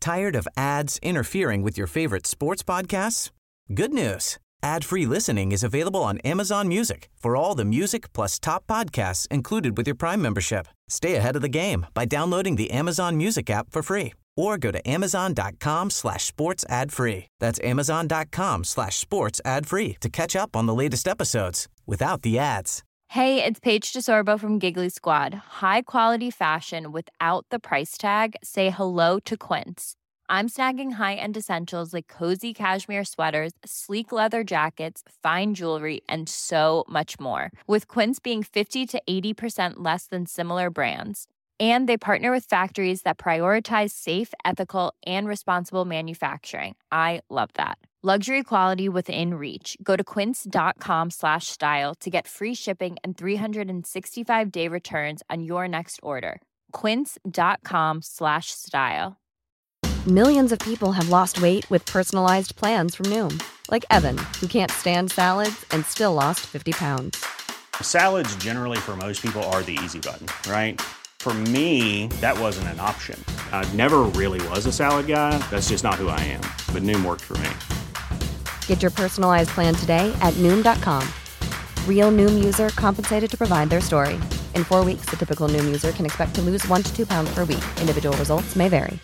Tired of ads interfering with your favorite sports podcasts? Good news. Ad-free listening is available on Amazon Music for all the music plus top podcasts included with your Prime membership. Stay ahead of the game by downloading the Amazon Music app for free or go to amazon.com/sports ad free. That's amazon.com/sports ad free to catch up on the latest episodes without the ads. Hey, it's Paige DeSorbo from Giggly Squad. High quality fashion without the price tag. Say hello to Quince. I'm snagging high-end essentials like cozy cashmere sweaters, sleek leather jackets, fine jewelry, and so much more. With Quince being 50 to 80% less than similar brands. And they partner with factories that prioritize safe, ethical, and responsible manufacturing. I love that. Luxury quality within reach. Go to quince.com/style to get free shipping and 365-day returns on your next order. Quince.com/style. Millions of people have lost weight with personalized plans from Noom. Like Evan, who can't stand salads and still lost 50 pounds. Salads generally for most people are the easy button, right? For me, that wasn't an option. I never really was a salad guy. That's just not who I am. But Noom worked for me. Get your personalized plan today at Noom.com. Real Noom user compensated to provide their story. In 4 weeks, the typical Noom user can expect to lose 1 to 2 pounds per week. Individual results may vary.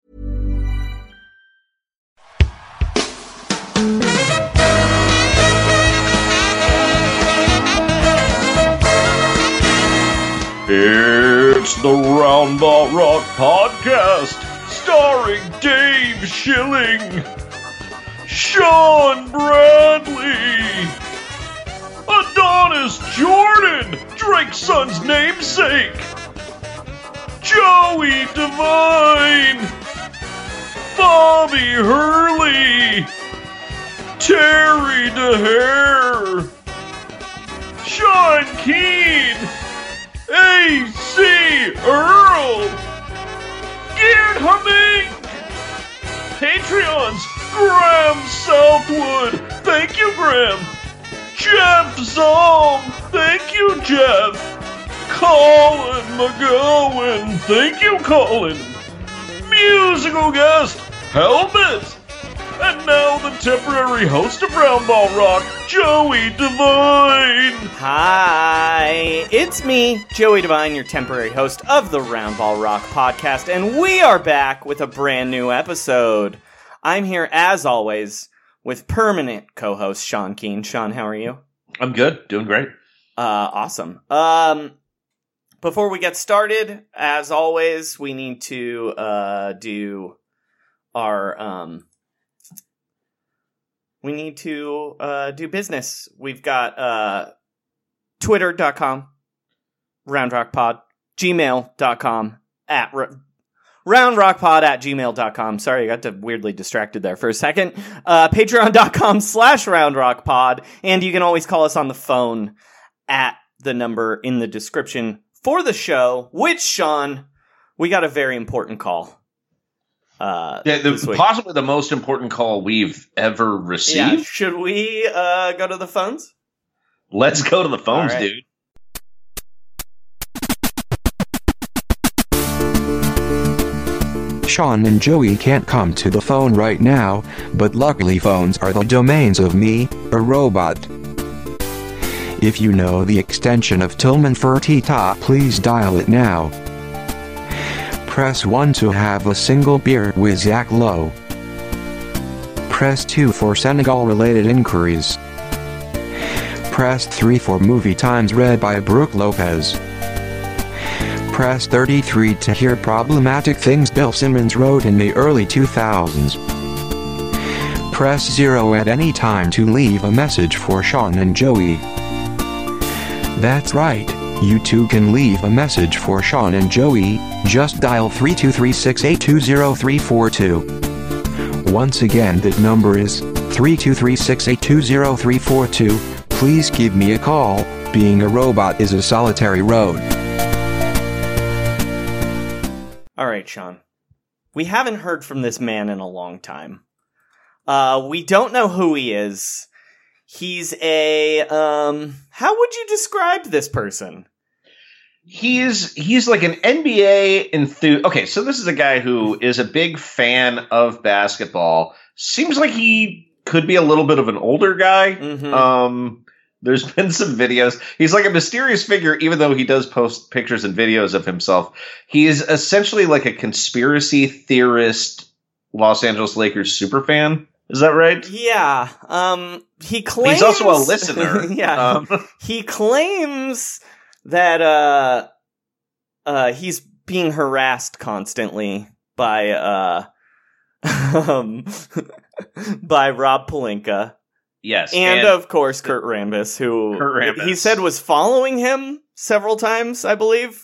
It's the Roundball Rock Podcast, starring Dave Schilling, Sean Bradley, Adonis Jordan, Drake's son's namesake, Joey Devine, Bobby Hurley, Terry DeHare, Sean Keane, A.C. Earl, Geared Humming, Patreons, Graham Southwood, thank you Graham, Jeff Zong, thank you Jeff, Colin McGowan, thank you Colin, musical guest, Helmet, and now the temporary host of Roundball Rock, Joey Devine. Hi, it's me, Joey Devine, your temporary host of the Roundball Rock podcast, and we are back with a brand new episode. I'm here, as always, with permanent co-host Sean Keane. Sean, how are you? I'm good, doing great. Awesome. Before we get started, as always, we need to do our we need to do business. We've got twitter.com, roundrockpod, gmail.com, at roundrockpod at gmail.com. Sorry, I got weirdly distracted there for a second. Patreon.com/roundrockpod. And you can always call us on the phone at the number in the description for the show, which, Sean, we got a very important call. Possibly the most important call we've ever received. Yeah, should we go to the phones? Let's go to the phones, right. dude. Sean and Joey can't come to the phone right now, but luckily phones are the domains of me, a robot. If you know the extension of Tillman Fertitta, please dial it now. Press 1 to have a single beer with Zach Lowe. Press 2 for Senegal-related inquiries. Press 3 for movie times read by Brooke Lopez. Press 33 to hear problematic things Bill Simmons wrote in the early 2000s. Press 0 at any time to leave a message for Sean and Joey. That's right. You too can leave a message for Sean and Joey, just dial 323-682-0342. Once again, that number is 323-682-0342. Please give me a call. Being a robot is a solitary road. Alright, Sean. We haven't heard from this man in a long time. We don't know who he is. He's a, how would you describe this person? He's like an NBA enthusiast. Okay, so this is a guy who is a big fan of basketball. Seems like he could be a little bit of an older guy. Mm-hmm. There's been some videos. He's like a mysterious figure, even though he does post pictures and videos of himself. He is essentially like a conspiracy theorist, Los Angeles Lakers superfan. Is that right? Yeah. He claims he's also a listener. Yeah. He claims that he's being harassed constantly by by Rob Pelinka. Yes. And of course Kurt Rambis, who he said was following him several times, I believe.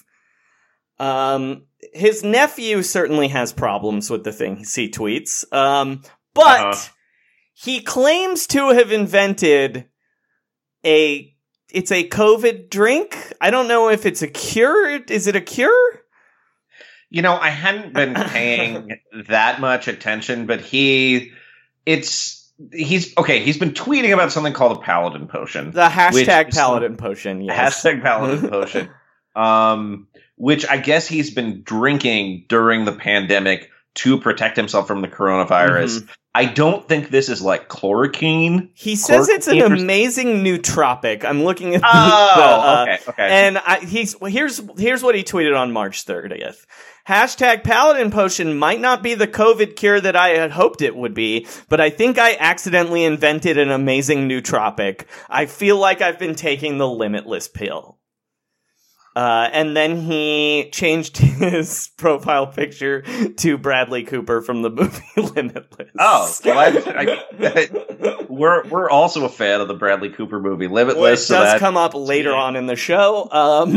His nephew certainly has problems with the things he tweets. But he claims to have invented it's a COVID drink. I don't know if it's a cure. Is it a cure? You know, I hadn't been paying that much attention, but he's been tweeting about something called a Paladin Potion. The hashtag Paladin Potion, yes. Hashtag Paladin Potion. Which I guess he's been drinking during the pandemic to protect himself from the coronavirus. Mm-hmm. I don't think this is like chloroquine. He says it's an amazing nootropic. I'm looking at okay. And here's what he tweeted on March 30th. Hashtag Paladin Potion might not be the COVID cure that I had hoped it would be, but I think I accidentally invented an amazing nootropic. I feel like I've been taking the Limitless pill. And then he changed his profile picture to Bradley Cooper from the movie Limitless. Oh, well, we're also a fan of the Bradley Cooper movie Limitless. Well, it does come up later on in the show.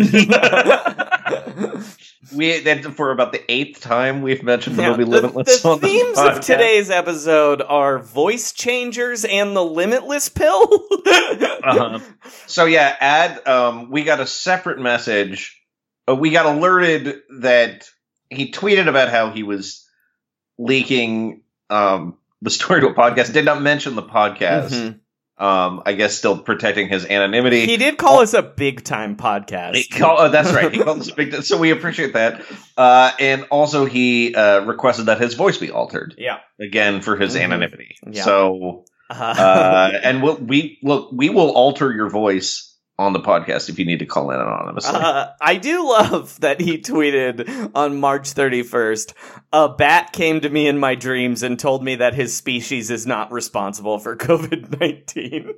For about the 8th time we've mentioned the movie Limitless. The themes of today's episode are voice changers and the Limitless pill. So yeah, we got a separate message. We got alerted that he tweeted about how he was leaking the story to a podcast. Did not mention the podcast. Mm-hmm. I guess still protecting his anonymity. He did call us a big-time podcast. That's right. He called us a big. So we appreciate that. And also he requested that his voice be altered. Yeah. Again for his anonymity. Yeah. So, and we will alter your voice on the podcast if you need to call in anonymously. I do love that he tweeted on March 31st, a bat came to me in my dreams and told me that his species is not responsible for COVID-19.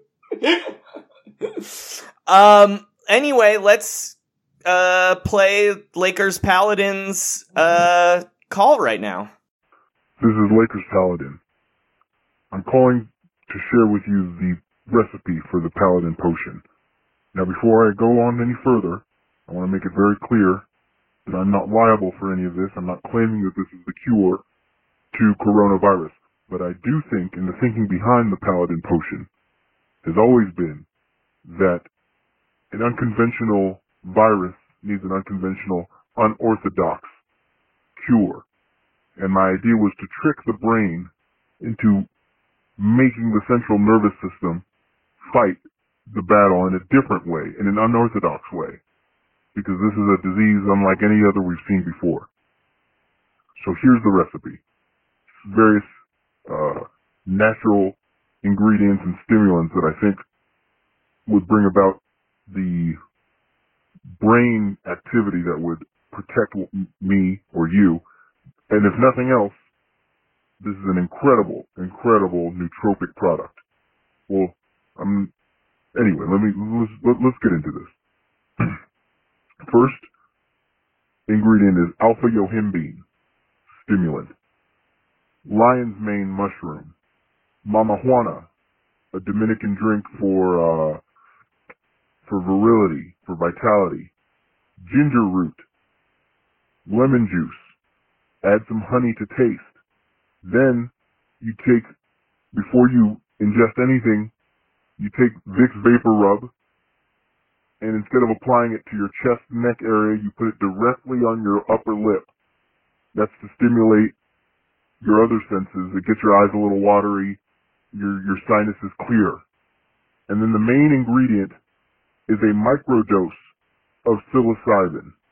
Anyway, let's play Lakers Paladin's call right now. This is Lakers Paladin. I'm calling to share with you the recipe for the Paladin Potion. Now, before I go on any further, I want to make it very clear that I'm not liable for any of this. I'm not claiming that this is the cure to coronavirus. But I do think, and the thinking behind the Paladin Potion has always been that an unconventional virus needs an unconventional, unorthodox cure. And my idea was to trick the brain into making the central nervous system fight the battle in a different way, in an unorthodox way, because this is a disease unlike any other we've seen before. So here's the recipe. Various natural ingredients and stimulants that I think would bring about the brain activity that would protect me or you. And if nothing else, this is an incredible nootropic product. Well, anyway, let's get into this. First ingredient is alpha yohimbine stimulant, lion's mane mushroom, mama juana, a Dominican drink for virility, for vitality, ginger root, lemon juice, add some honey to taste. Then you take, before you ingest anything, you take Vicks Vapor Rub, and instead of applying it to your chest and neck area, you put it directly on your upper lip. That's to stimulate your other senses. It gets your eyes a little watery, your sinuses clear. And then the main ingredient is a microdose of psilocybin.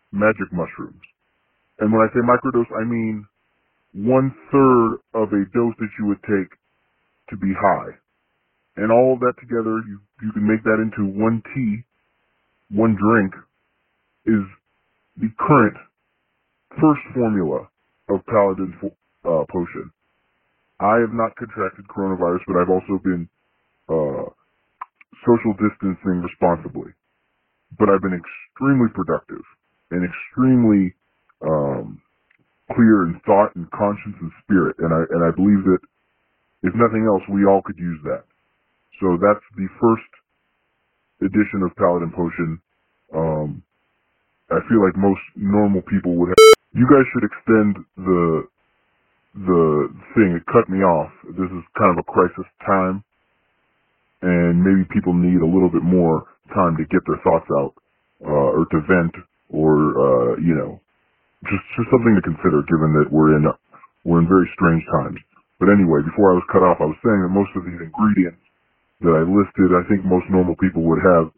magic mushrooms. And when I say microdose, I mean 1/3 of a dose that you would take to be high. And all of that together, you can make that into one tea, one drink, is the current first formula of Paladin's potion. I have not contracted coronavirus, but I've also been social distancing responsibly. But I've been extremely productive and extremely clear in thought and conscience and spirit. And I believe that if nothing else, we all could use that. So that's the first edition of Paladin Potion. I feel like most normal people would have. You guys should extend the thing. It cut me off. This is kind of a crisis time, and maybe people need a little bit more time to get their thoughts out, or to vent, or just something to consider, given that we're in very strange times. But anyway, before I was cut off, I was saying that most of these ingredients that I listed, I think most normal people would have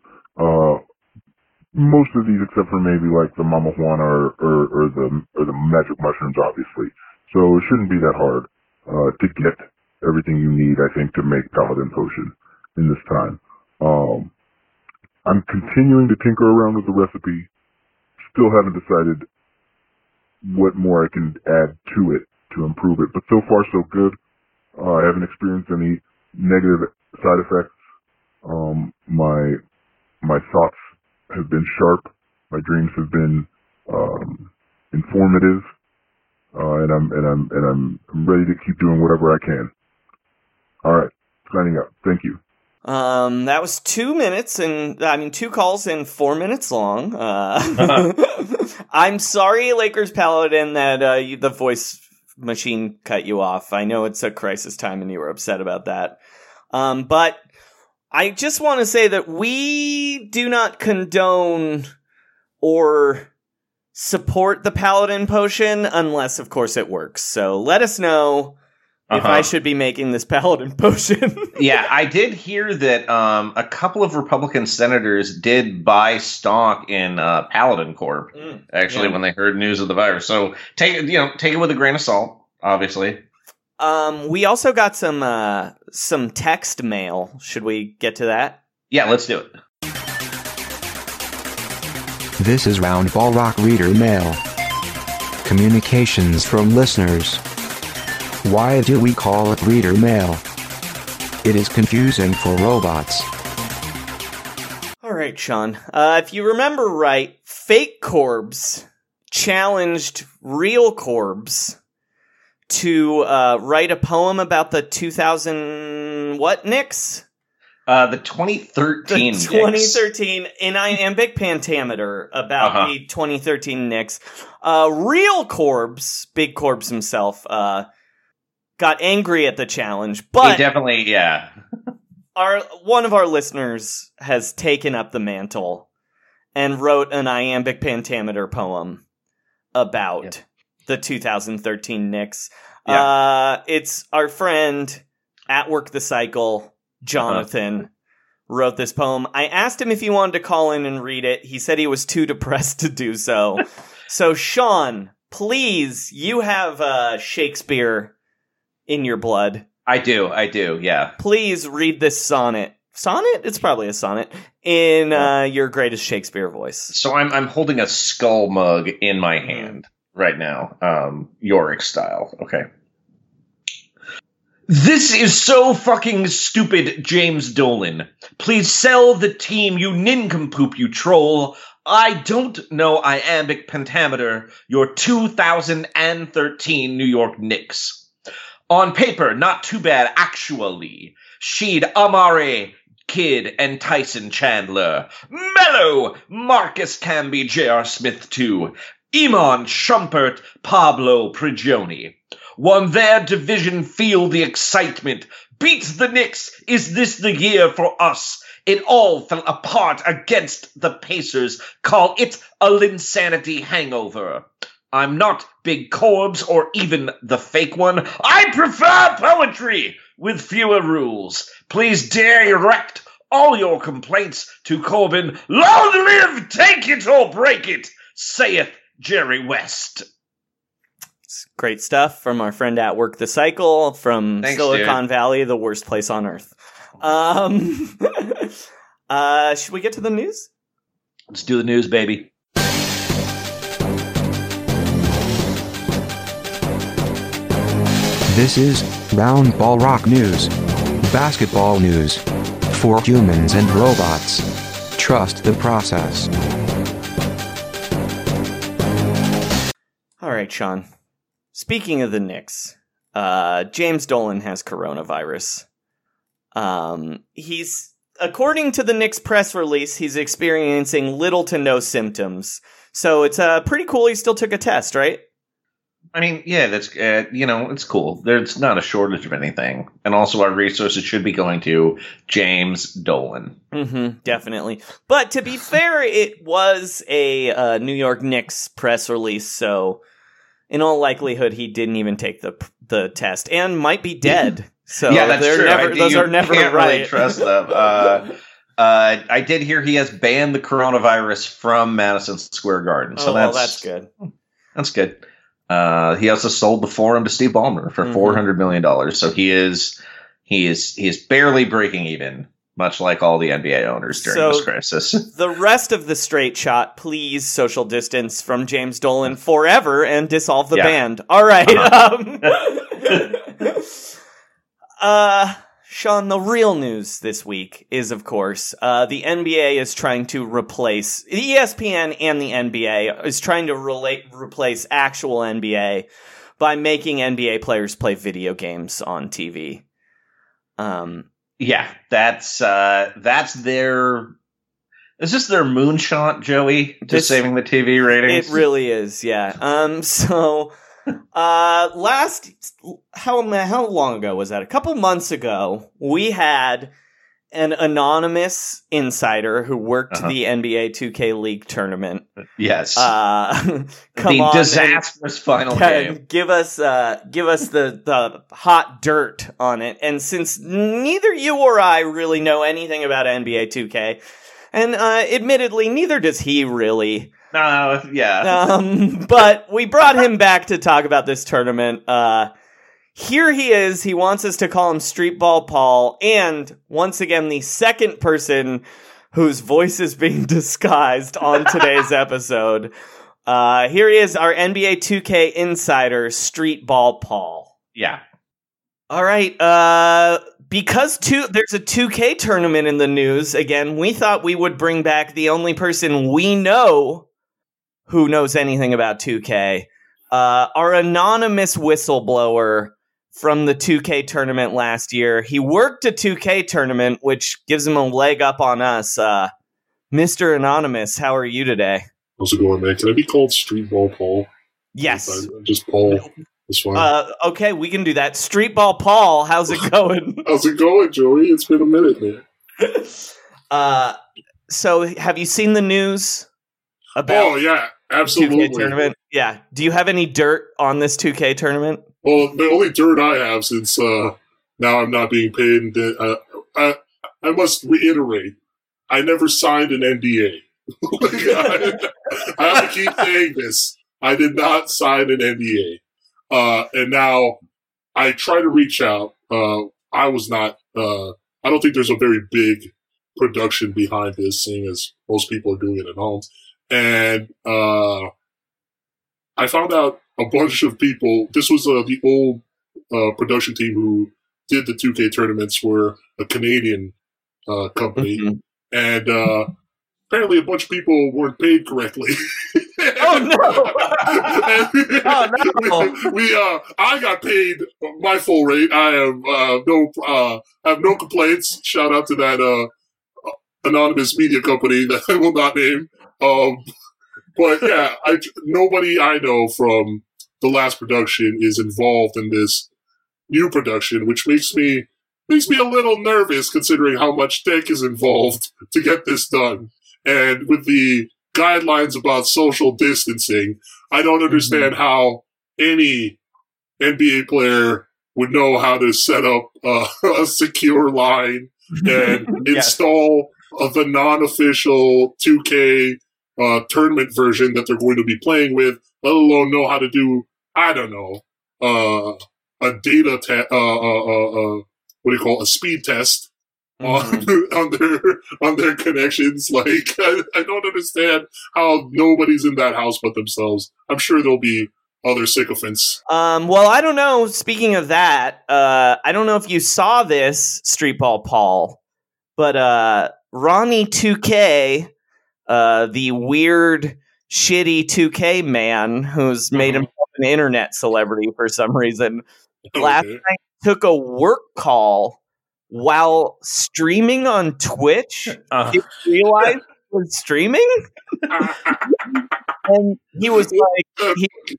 most of these, except for maybe like the Mama Juana or the magic mushrooms, obviously. So it shouldn't be that hard to get everything you need, I think, to make Paladin Potion in this time. I'm continuing to tinker around with the recipe. Still haven't decided what more I can add to it to improve it, but so far so good. I haven't experienced any negative side effects. My thoughts have been sharp. My dreams have been informative, and I'm ready to keep doing whatever I can. All right, signing up. Thank you. That was 2 minutes, and 2 calls and 4 minutes long. I'm sorry, Lakers Paladin, that the voice machine cut you off. I know it's a crisis time and you were upset about that. But I just want to say that we do not condone or support the Paladin Potion unless, of course, it works. So let us know if I should be making this Paladin Potion. Yeah, I did hear that a couple of Republican senators did buy stock in Paladin Corp, when they heard news of the virus. So take it with a grain of salt, obviously. We also got some text mail. Should we get to that? Yeah, let's do it. This is Roundball Rock Reader Mail. Communications from listeners. Why do we call it Reader Mail? It is confusing for robots. All right, Sean. If you remember right, fake Corbs challenged real Corbs to write a poem about the 2000 what Knicks? The 2013 Knicks. 2013 in iambic pentameter about the 2013 Knicks. Real Corbs, Big Corbs himself, got angry at the challenge, but he definitely, yeah. One of our listeners has taken up the mantle and wrote an iambic pentameter poem about the 2013 Knicks. Yeah. It's our friend at Work the Cycle, Jonathan, wrote this poem. I asked him if he wanted to call in and read it. He said he was too depressed to do so. So, Sean, please, you have Shakespeare in your blood. I do, yeah. Please read this sonnet. Sonnet? It's probably a sonnet. In your greatest Shakespeare voice. So I'm holding a skull mug in my hand right now. Yorick style. Okay. This is so fucking stupid, James Dolan. Please sell the team, you nincompoop, you troll. I don't know iambic pentameter, your 2013 New York Knicks. On paper, not too bad, actually. She'd Amare, Kidd, and Tyson Chandler. Mello, Marcus Camby, J.R. Smith, too. Iman Shumpert, Pablo Prigioni. Won their division, feel the excitement. Beat the Knicks, is this the year for us? It all fell apart against the Pacers. Call it a Linsanity hangover. I'm not Big Corbs or even the fake one. I prefer poetry with fewer rules. Please direct all your complaints to Corbin. Long live, take it or break it. saith Jerry West. Great stuff from our friend at Work the Cycle from Thanks, Silicon Valley, the worst place on earth. Should we get to the news? Let's do the news, baby. This is Round Ball Rock News. Basketball news. For humans and robots. Trust the process. All right, Sean. Speaking of the Knicks, James Dolan has coronavirus. He's, according to the Knicks press release, he's experiencing little to no symptoms. So it's pretty cool he still took a test, right? I mean, yeah, that's it's cool. There's not a shortage of anything, and also our resources should be going to James Dolan. Mm-hmm, definitely. But to be fair, it was a New York Knicks press release, so in all likelihood, he didn't even take the test and might be dead. So yeah, that's true. Those are never can't right. Really trust them. I did hear he has banned the coronavirus from Madison Square Garden, so that's good. That's good. He also sold the Forum to Steve Ballmer for $400 million. So he is barely breaking even, much like all the NBA owners during this crisis. The rest of the straight shot, please social distance from James Dolan forever and dissolve the band. All right. Sean, the real news this week is, of course, the NBA is trying to replace ESPN, and the NBA is trying to replace actual NBA by making NBA players play video games on TV. Yeah, that's their. Is this their moonshot, Joey, to saving the TV ratings? It really is, yeah. So. How long ago was that? A couple months ago, we had an anonymous insider who worked the NBA 2K League tournament. Yes. The disastrous final game. Give us the hot dirt on it. And since neither you or I really know anything about NBA 2K, and admittedly, neither does he really. But we brought him back to talk about this tournament. Here he is. He wants us to call him Streetball Paul. And once again, the second person whose voice is being disguised on today's episode. Here he is, our NBA 2K insider, Streetball Paul. Yeah. All right. Because there's a 2K tournament in the news again, we thought we would bring back the only person we know who knows anything about 2K, our anonymous whistleblower from the 2K tournament last year. He worked a 2K tournament, which gives him a leg up on us. Mr. Anonymous, how are you today? How's it going, man? Can I be called Streetball Paul? Yes. Just Paul. That's fine. Okay, we can do that. Streetball Paul, how's it going? How's it going, Joey? It's been a minute, man. So have you seen the news about yeah, absolutely. 2K tournament? Yeah. Do you have any dirt on this 2K tournament? Well, the only dirt I have, since now I'm not being paid, I must reiterate, I never signed an NDA. I have to keep saying this. I did not sign an NDA. And now I try to reach out. I was not, I don't think there's a very big production behind this, seeing as most people are doing it at home. And I found out a bunch of people, this was the old production team who did the 2K tournaments, were a Canadian company. Mm-hmm. And apparently a bunch of people weren't paid correctly. Oh no! I got paid my full rate. I have no complaints. Shout out to that anonymous media company that I will not name. But yeah, nobody I know from the last production is involved in this new production, which makes me a little nervous considering how much tech is involved to get this done. And with the guidelines about social distancing, I don't understand how any NBA player would know how to set up a secure line and install the non-official 2K tournament version that they're going to be playing with, let alone know how to do, I don't know, a data what do you call it, a speed test on their connections. Like, I don't understand how nobody's in that house but themselves. I'm sure there'll be other sycophants. Well, I don't know. Speaking of that, I don't know if you saw this, Streetball Paul, but Ronnie 2K, the weird, shitty 2K man who's made himself an internet celebrity for some reason, last night took a work call while streaming on Twitch. He realized he was streaming, and he was like,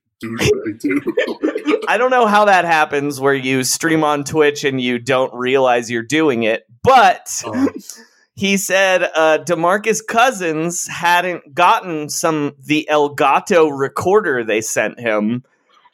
I don't know how that happens where you stream on Twitch and you don't realize you're doing it, but he said DeMarcus Cousins hadn't gotten the Elgato recorder they sent him,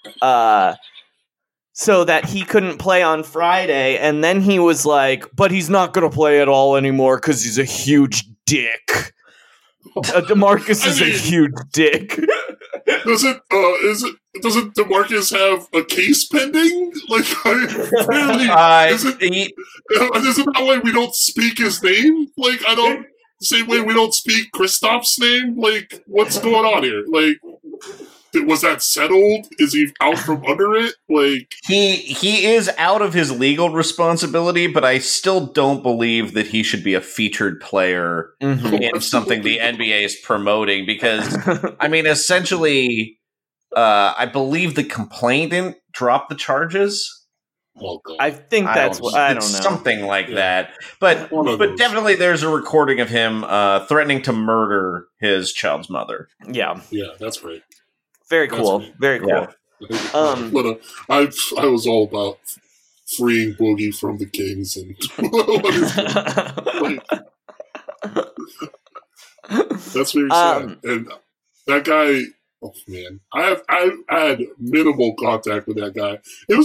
so that he couldn't play on Friday, and then he was like, but he's not going to play at all anymore because he's a huge dick. DeMarcus is a huge dick. Doesn't DeMarcus have a case pending? Like, isn't that why we don't speak his name? Like, I don't, the same way we don't speak Kristoff's name? Like, what's going on here? Like, was that settled? Is he out from under it? Like, he is out of his legal responsibility, but I still don't believe that he should be a featured player in something the NBA is promoting, because I mean, essentially, I believe the complainant dropped the charges. I think that's what I don't know, something like that. But definitely, there's a recording of him threatening to murder his child's mother. Yeah, that's great. Very cool. Very cool. Yeah. But I was all about freeing Boogie from the Kings, and that's very sad. And that guy, oh man, I had minimal contact with that guy.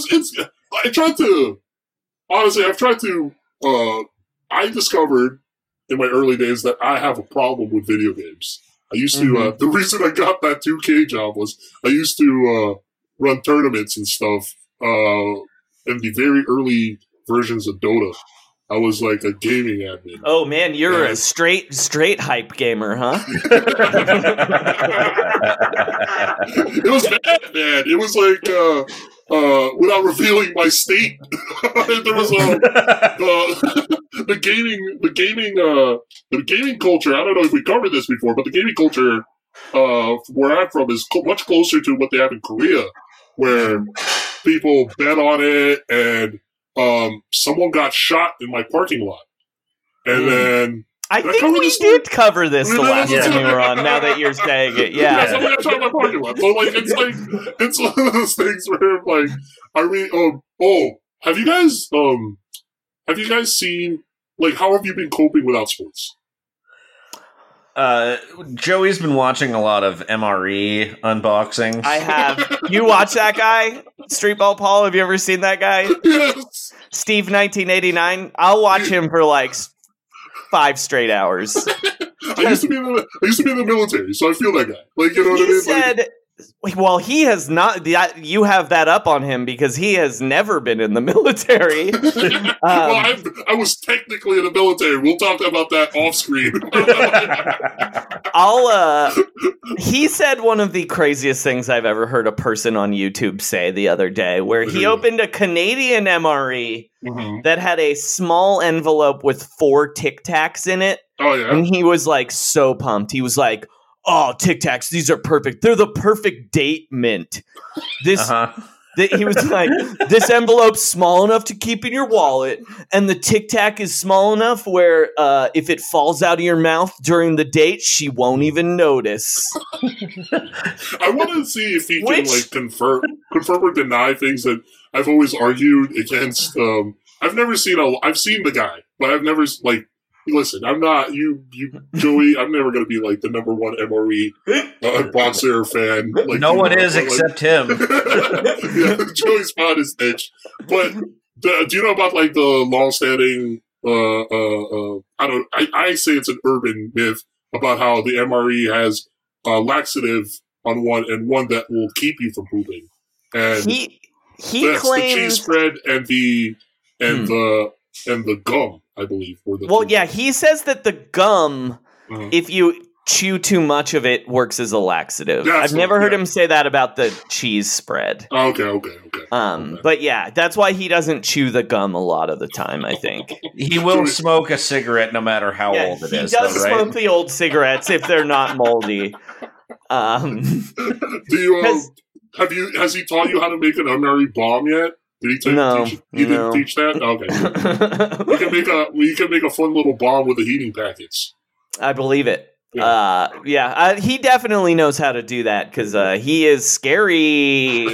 I discovered in my early days that I have a problem with video games. I used to, the reason I got that 2K job was I used to run tournaments and stuff in the very early versions of Dota. I was like a gaming admin. Oh man, you're a straight hype gamer, huh? It was bad, man. It was like, without revealing my state, there was the gaming culture. I don't know if we covered this before, but the gaming culture where I'm from is much closer to what they have in Korea, where people bet on it, and someone got shot in my parking lot, and then. I think we did cover this the last time we were on, now that you're saying it. Yeah. Somebody got shot in my parking lot. So, like, it's one of those things where, like, have you guys seen, like, how have you been coping without sports? Joey's been watching a lot of MRE unboxings. I have. You watch that guy? Streetball Paul, have you ever seen that guy? Yes. Steve 1989? I'll watch him for, like, 5 straight hours. I used to be in the military, so I feel that guy. Like, you know what I mean? He said, well, he has not. You have that up on him because he has never been in the military. Well, I was technically in the military. We'll talk about that off screen. He said one of the craziest things I've ever heard a person on YouTube say the other day, where he opened a Canadian MRE that had a small envelope with 4 Tic Tacs in it. Oh yeah, and he was like so pumped. He was like, "Oh, Tic Tacs, these are perfect. They're the perfect date mint." He was like, "This envelope's small enough to keep in your wallet, and the Tic Tac is small enough where if it falls out of your mouth during the date, she won't even notice." I want to see if he can like confirm or deny things that I've always argued against. I've seen the guy, but I've never like. Listen, I'm not you, Joey. I'm never going to be like the number one MRE boxer fan. Like, no one is except him. Yeah, Joey's found his niche. But do you know about like the long-standing? I say it's an urban myth about how the MRE has a laxative on one and one that will keep you from pooping. And he that's claims the cheese spread and the gum, I believe. Were the two. yeah, he says that the gum, if you chew too much of it, works as a laxative. That's I've never heard him say that about the cheese spread. Okay. But yeah, that's why he doesn't chew the gum a lot of the time, I think. He will smoke a cigarette no matter how old it is. He does though, right? smoke the old cigarettes if they're not moldy. Do you has he taught you how to make an MRE bomb yet? Did he didn't teach that? Okay. You can make a fun little bomb with the heating packets. I believe it. He definitely knows how to do that because he is scary.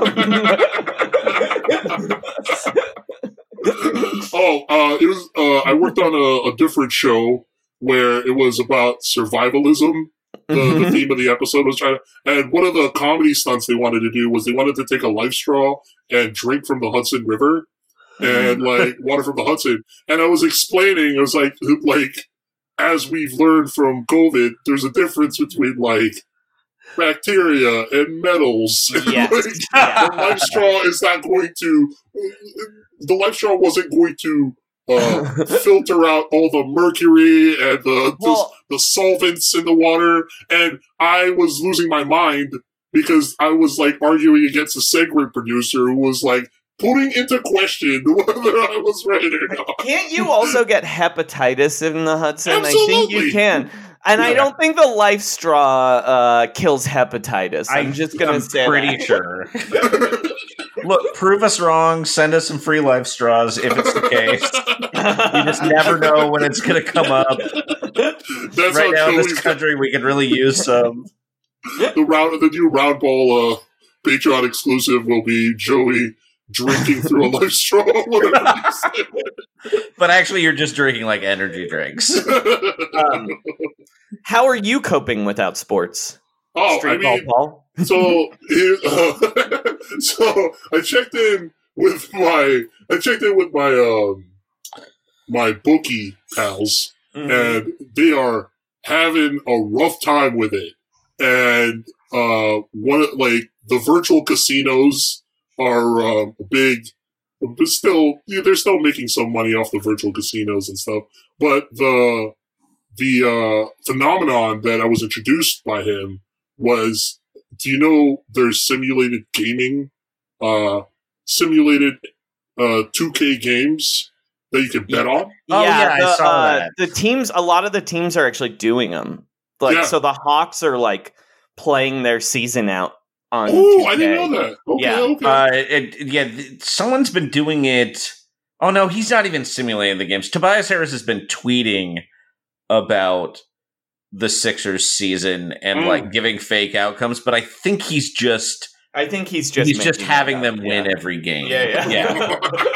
I worked on a different show where it was about survivalism. The theme of the episode was and one of the comedy stunts they wanted to do was they wanted to take a life straw and drink from the Hudson River and like water from the Hudson. And I was explaining, it was like as we've learned from COVID, there's a difference between like bacteria and metals. Yes. The life straw is not going to. The life straw wasn't going to filter out all the mercury and the solvents in the water. And I was losing my mind because I was like arguing against a segment producer who was like putting into question whether I was right or not. Can't you also get hepatitis in the Hudson? Absolutely. I think you can. And I don't think the life straw kills hepatitis. I'm just going to say pretty sure. Look, prove us wrong. Send us some free life straws if it's the case. You just never know when it's going to come up. That's right now in this Joey's country, we could really use some. The new Round Ball Patreon exclusive will be Joey drinking through a life straw. But actually, you're just drinking like energy drinks. How are you coping without sports? Paul? So I checked in with my bookie pals, and they are having a rough time with it. And the virtual casinos are big, but they're still making some money off the virtual casinos and stuff. But the phenomenon that I was introduced by him was, do you know there's simulated gaming, simulated 2K games that you can bet on? I saw that. A lot of the teams are actually doing them. So the Hawks are like playing their season out on 2K. I didn't know that. Okay. Someone's been doing it. Oh no, he's not even simulating the games. Tobias Harris has been tweeting about the Sixers season and like giving fake outcomes, but I think he's just having them win every game. Yeah.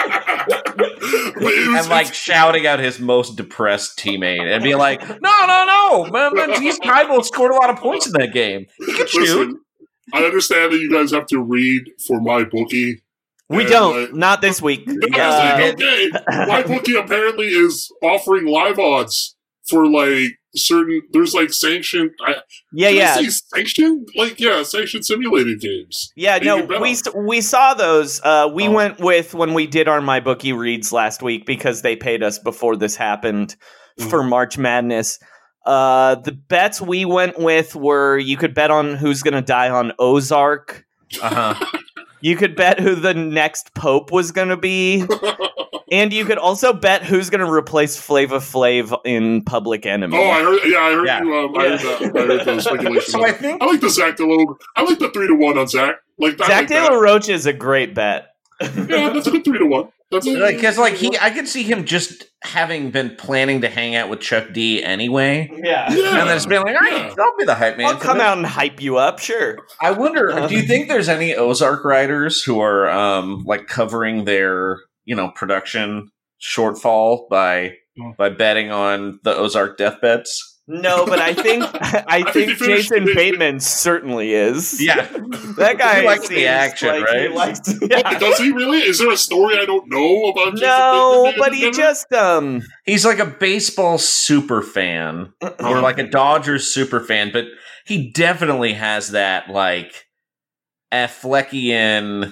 And like shouting out his most depressed teammate and be like, no, Matisse Thybulle scored a lot of points in that game. He can shoot. I understand that you guys have to read for MyBookie. We don't. Not this week. Okay. MyBookie apparently is offering live odds for like certain. There's like sanctioned. Sanctioned? Sanctioned simulated games. Yeah, no, we saw those. We went with when we did our MyBookie reads last week because they paid us before this happened for March Madness. The bets we went with were you could bet on who's going to die on Ozark. You could bet who the next Pope was going to be. And you could also bet who's going to replace Flava Flav in Public Enemy. Oh, I heard those speculations. So I like the Zach DeLoach. I like the 3-1 on Zach. Zach De La Rocha is a great bet. Yeah, that's a good 3-1. Because I could see him just having been planning to hang out with Chuck D anyway. Yeah. And then just being like, I'll be the hype man. I'll come out and hype you up, sure. I wonder, do you think there's any Ozark writers who are covering their production shortfall by betting on the Ozark death bets? No, but I think Jason Bateman certainly is. Yeah, that guy he likes the action, like right? He likes, yeah. Does he really? Is there a story I don't know about Jason No, Bateman? but he just he's like a baseball super fan or like a Dodgers super fan, but he definitely has that like Affleckian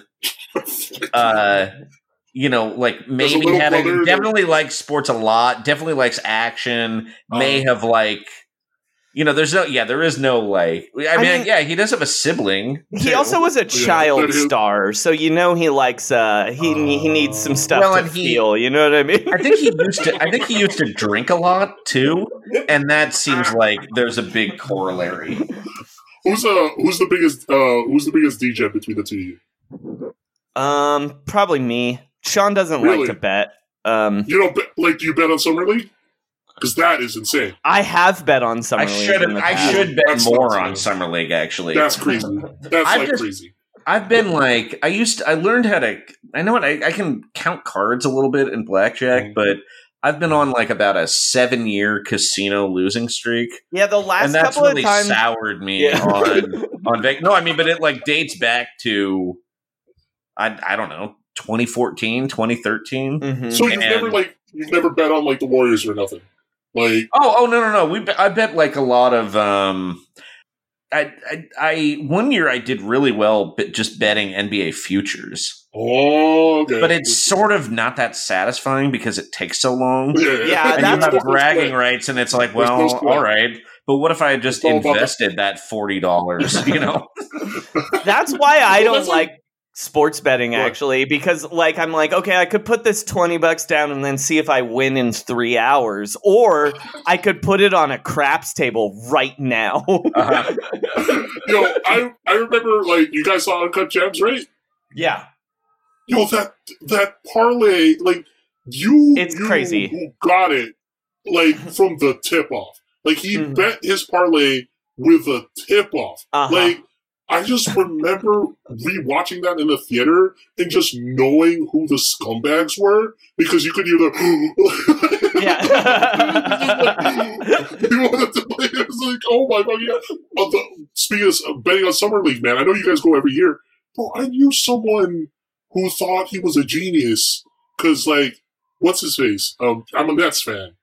like maybe having definitely likes sports a lot, definitely likes action, may have like there is no like I mean he does have a sibling. He also was a child star, so he likes he needs some stuff to feel, you know what I mean? I think he used to drink a lot too, and that seems like there's a big corollary. Who's the biggest DJ between the two of you? Probably me. Sean doesn't like to bet. You don't bet, do you bet on Summer League? Because that is insane. I have bet on Summer League. I should bet more on Summer League, actually. That's crazy. That's crazy. I've been like, I learned how to, I know what, I can count cards a little bit in blackjack, but I've been on like about a 7-year casino losing streak. Yeah, the last and that's couple really of times soured me on Vegas. No, I mean, but it like dates back to, I don't know, 2014, 2013. Mm-hmm. So you've never bet on like the Warriors or nothing? Like no. I bet like a lot of I 1 year I did really well just betting NBA futures. Oh, okay. But it's sort of not that satisfying because it takes so long. Yeah, and you have bragging rights, and it's like, well, all right. But what if I had just invested that $40? You know, that's why I don't like sports betting, actually, because like I'm like, okay, I could put this $20 down and then see if I win in 3 hours, or I could put it on a craps table right now. I remember like you guys saw Uncut Gems, right? Yeah. That parlay, like you crazy. Got it like from the tip off. Like he bet his parlay with a tip off. Like I just remember rewatching that in the theater and just knowing who the scumbags were because you could hear the yeah. It was like, oh my god, yeah. Speaking of betting on Summer League, man, I know you guys go every year. Bro, I knew someone who thought he was a genius because, like, what's his face? I'm a Nets fan.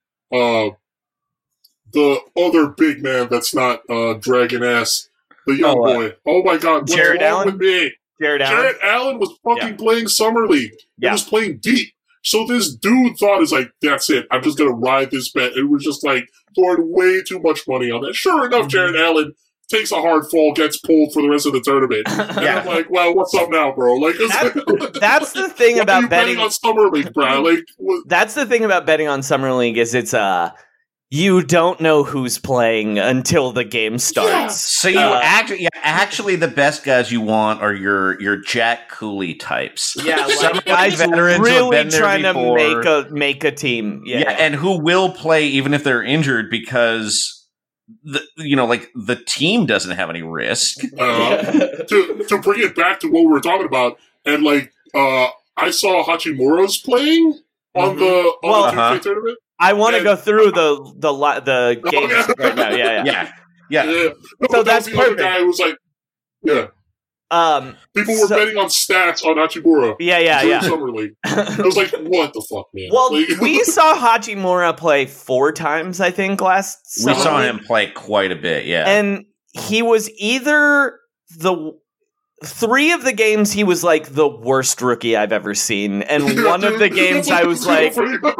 The other big man that's not dragging ass. The young boy. Oh my god. What's Jared wrong Allen? with me? Jared Allen was fucking playing Summer League. He was playing deep. So this dude thought is like, that's it. I'm just going to ride this bet. It was just like throwing way too much money on that. Sure enough, Jared Allen takes a hard fall, gets pulled for the rest of the tournament. And I'm like, well, what's up now, bro? Like, that's the thing about betting on Summer League, bro. Like, that's the thing about betting on Summer League is it's you don't know who's playing until the game starts. Yeah. So you actually the best guys you want are your Jack Cooley types. Yeah, like some guys veterans really trying to make a team. Yeah, and who will play even if they're injured because the team doesn't have any risk. To bring it back to what we were talking about, and like I saw Hachimura's playing on the 2K tournament. I want to go through the games right now. Yeah. So that's the perfect. Other guy who was like, people were betting on stats on Hachimura. Yeah. Summer League. I was like, what the fuck, man? Well, like, we saw Hachimura play 4 times, I think, last summer. We saw him play quite a bit, yeah. And he was either 3 of the games he was like the worst rookie I've ever seen, and one of the games I was like,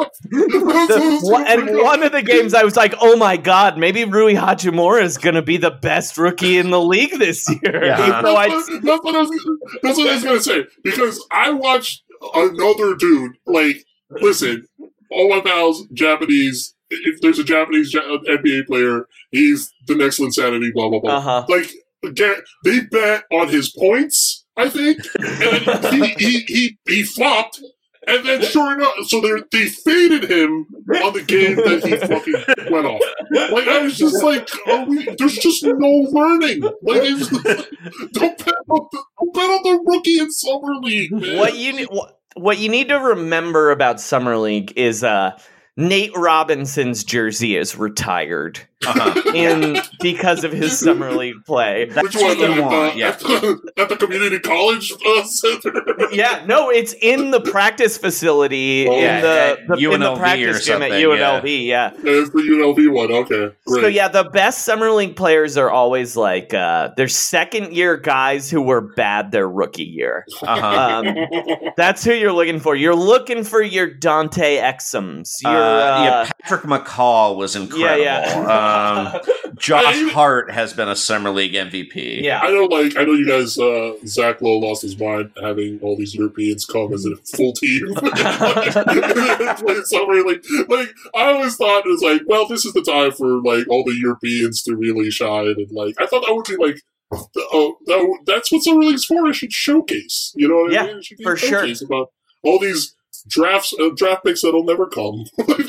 one of the games I was like, oh my god, maybe Rui Hachimura is going to be the best rookie in the league this year. Yeah. That's what I was going to say, because I watched another dude, like, listen, all my pals, Japanese, if there's a Japanese NBA player, he's the next Linsanity, blah, blah, blah. Like, they bet on his points, I think, and he flopped, and then sure enough, so they faded him on the game that he fucking went off. Like, I was just like, there's just no learning. Like, don't bet on the rookie in Summer League, man. What you need to remember about Summer League is Nate Robinson's jersey is retired. because of his summer league play. Which one? At the community college center? Yeah, no, it's in the practice facility in the practice gym at UNLV. Yeah, it's the UNLV one. Okay, great. So yeah, the best summer league players are always like they're second year guys who were bad their rookie year. That's who you're looking for. You're looking for your Dante Exums. Patrick McCall was incredible. Josh Hart has been a summer league MVP. Yeah, I know you guys. Zach Lowe lost his mind having all these Europeans come as a full team. Play summer league. Like I always thought it was like, well, this is the time for like all the Europeans to really shine, and like I thought that would be like. That's what summer league's for. It should showcase, you know what I mean? It should be for sure. About all these draft picks that'll never come.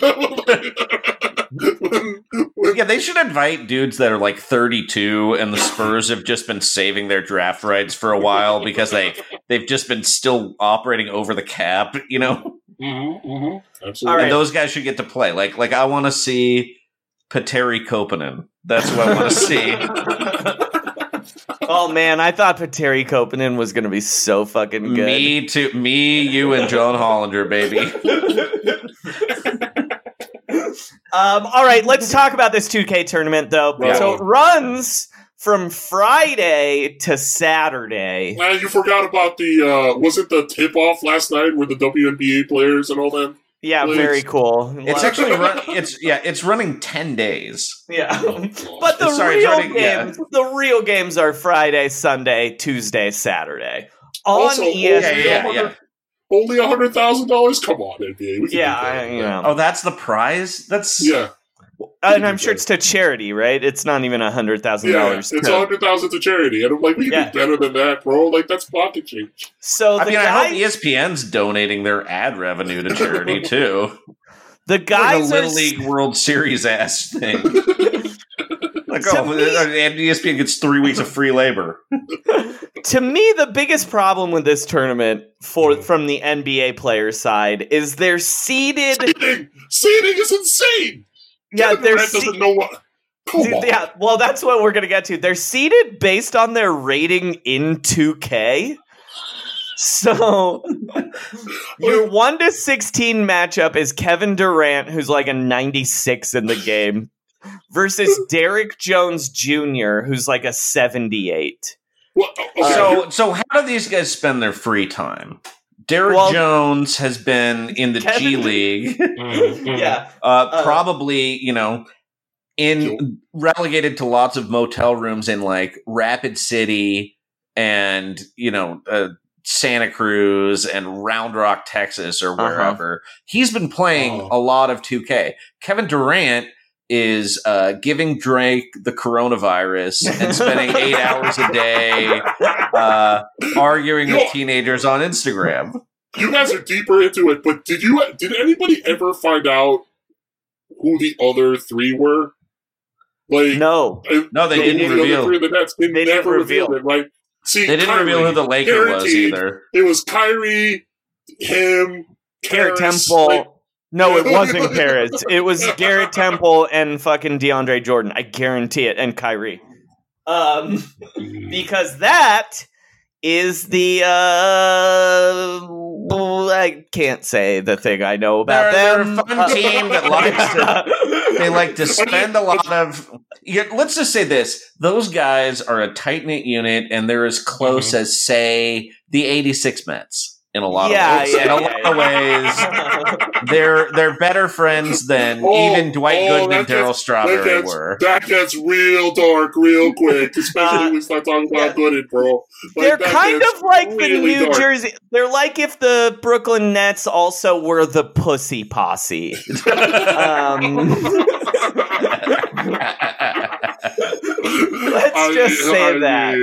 Yeah, they should invite dudes that are like 32, and the Spurs have just been saving their draft rights for a while because they've just been still operating over the cap, you know. Absolutely. And those guys should get to play. Like I want to see Petteri Koponen. That's what I want to see. Oh man, I thought Petteri Koponen was going to be so fucking good. Me too. Me, you, and John Hollander, baby. All right, let's talk about this 2K tournament, though. Yeah. So it runs from Friday to Saturday. You forgot about the was it the tip-off last night with the WNBA players and all that? Yeah, very cool. It's actually it's running 10 days. Yeah, but the real games are Friday, Sunday, Tuesday, Saturday on ESPN. Only $100,000. Come on, NBA. Oh, that's the prize. And I'm sure it's to charity, right? It's not even $100,000. Yeah, it's $100,000 to charity, and I'm like, we can do better than that, bro. Like that's pocket change. So I hope ESPN's donating their ad revenue to charity too. The guys like a Little League World Series ass thing. Like, and ESPN gets 3 weeks of free labor. To me, the biggest problem with this tournament from the NBA player side is they're seeded. Seeding is insane. Yeah, they're doesn't know what. Yeah, well, that's what we're gonna get to. They're seeded based on their rating in 2K. So your 1-16 matchup is Kevin Durant, who's like a 96 in the game, versus Derrick Jones Jr., who's like a 78. So how do these guys spend their free time? Derrick Jones has been in the G League. Probably, relegated to lots of motel rooms in like Rapid City and, Santa Cruz and Round Rock, Texas or wherever. He's been playing a lot of 2K. Kevin Durant is giving Drake the coronavirus and spending 8 hours a day arguing with teenagers on Instagram. You guys are deeper into it, but did anybody ever find out who the other three were? Like, no, they didn't reveal. They never revealed it, right? See, they didn't reveal who the Laker was either. It was Kyrie, him, Garrett Temple. No, it wasn't Paris. It was Garrett Temple and fucking DeAndre Jordan. I guarantee it. And Kyrie. Because that is the I can't say the thing I know about them. They're a fun team that likes to spend a lot of. Let's just say this: those guys are a tight knit unit, and they're as close as, say, the '86 Mets. In a lot of ways, they're better friends than even Dwight Gooden and Darryl Strawberry were. That gets real dark real quick, especially when we start talking about Gooden, bro. They're kind of like the New Jersey. They're like if the Brooklyn Nets also were the Pussy Posse. Let's just say that.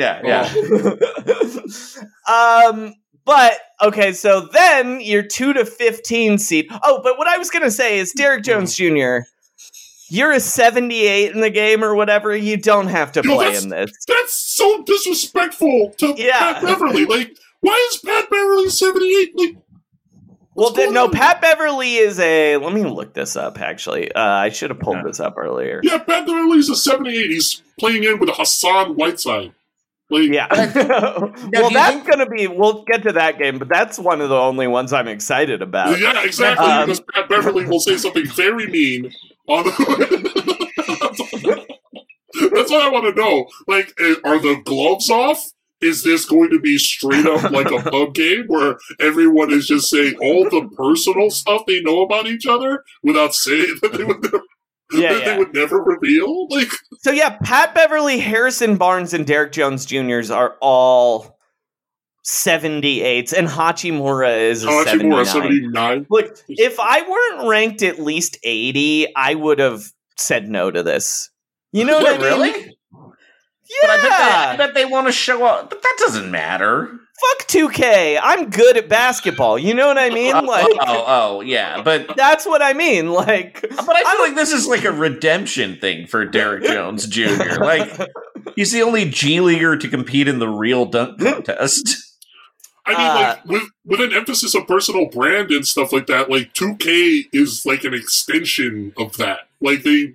But, okay, so then your 2-15 seed. Oh, but what I was going to say is Derrick Jones Jr., you're a 78 in the game or whatever. You don't have to play in this. That's so disrespectful to Pat Beverly. Like, why is Pat Beverly 78? Like, Well, no, Pat Beverly is a... Let me look this up, actually. I should have pulled this up earlier. Yeah, Pat Beverly's a 78. He's playing in with Hassan Whiteside. Yeah. Well, that's going to be... We'll get to that game, but that's one of the only ones I'm excited about. Yeah, exactly, because Pat Beverly will say something very mean on the... That's what I want to know. Like, are the gloves off? Is this going to be straight up like a pub game where everyone is just saying all the personal stuff they know about each other without saying that they would never, they would never reveal? Like, so yeah, Pat Beverly, Harrison Barnes, and Derek Jones Jr. are all 78s, and Hachimura is a 79. Look, if I weren't ranked at least 80, I would have said no to this. You know what I mean? Really? Yeah. But I bet they want to show up. But that doesn't matter. Fuck 2K. I'm good at basketball. You know what I mean? Like, yeah. But that's what I mean. Like, but I feel like this is like a redemption thing for Derek Jones Jr. Like, he's the only G Leaguer to compete in the real dunk contest. I mean, like, with an emphasis on personal brand and stuff like that, like, 2K is like an extension of that. Like, they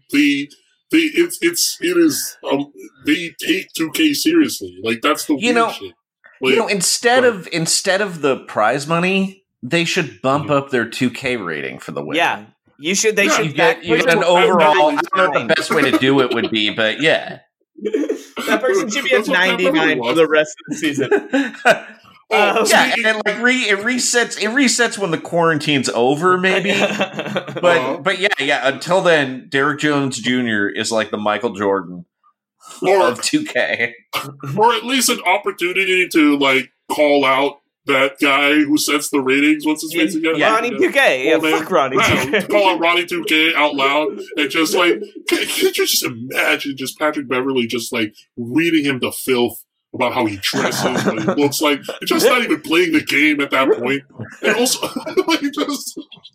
take 2K seriously. Like, that's the weird shit. Like, instead of the prize money, they should bump up their 2K rating for the win. Yeah, you should. They should get an overall. I don't know what the best way to do it would be, but yeah, that person should be at 99 for the rest of the season. And like it resets when the quarantine's over, maybe. But yeah. Until then, Derek Jones Jr. is like the Michael Jordan of 2K, or at least an opportunity to like call out that guy who sets the ratings. What's his face again? Ronnie 2K. Fuck Ronnie 2K. Call out Ronnie 2K out loud and just like, can you just imagine just Patrick Beverly just like reading him to filth about how he dresses, what he looks like, and just not even playing the game at that point. And also, like, just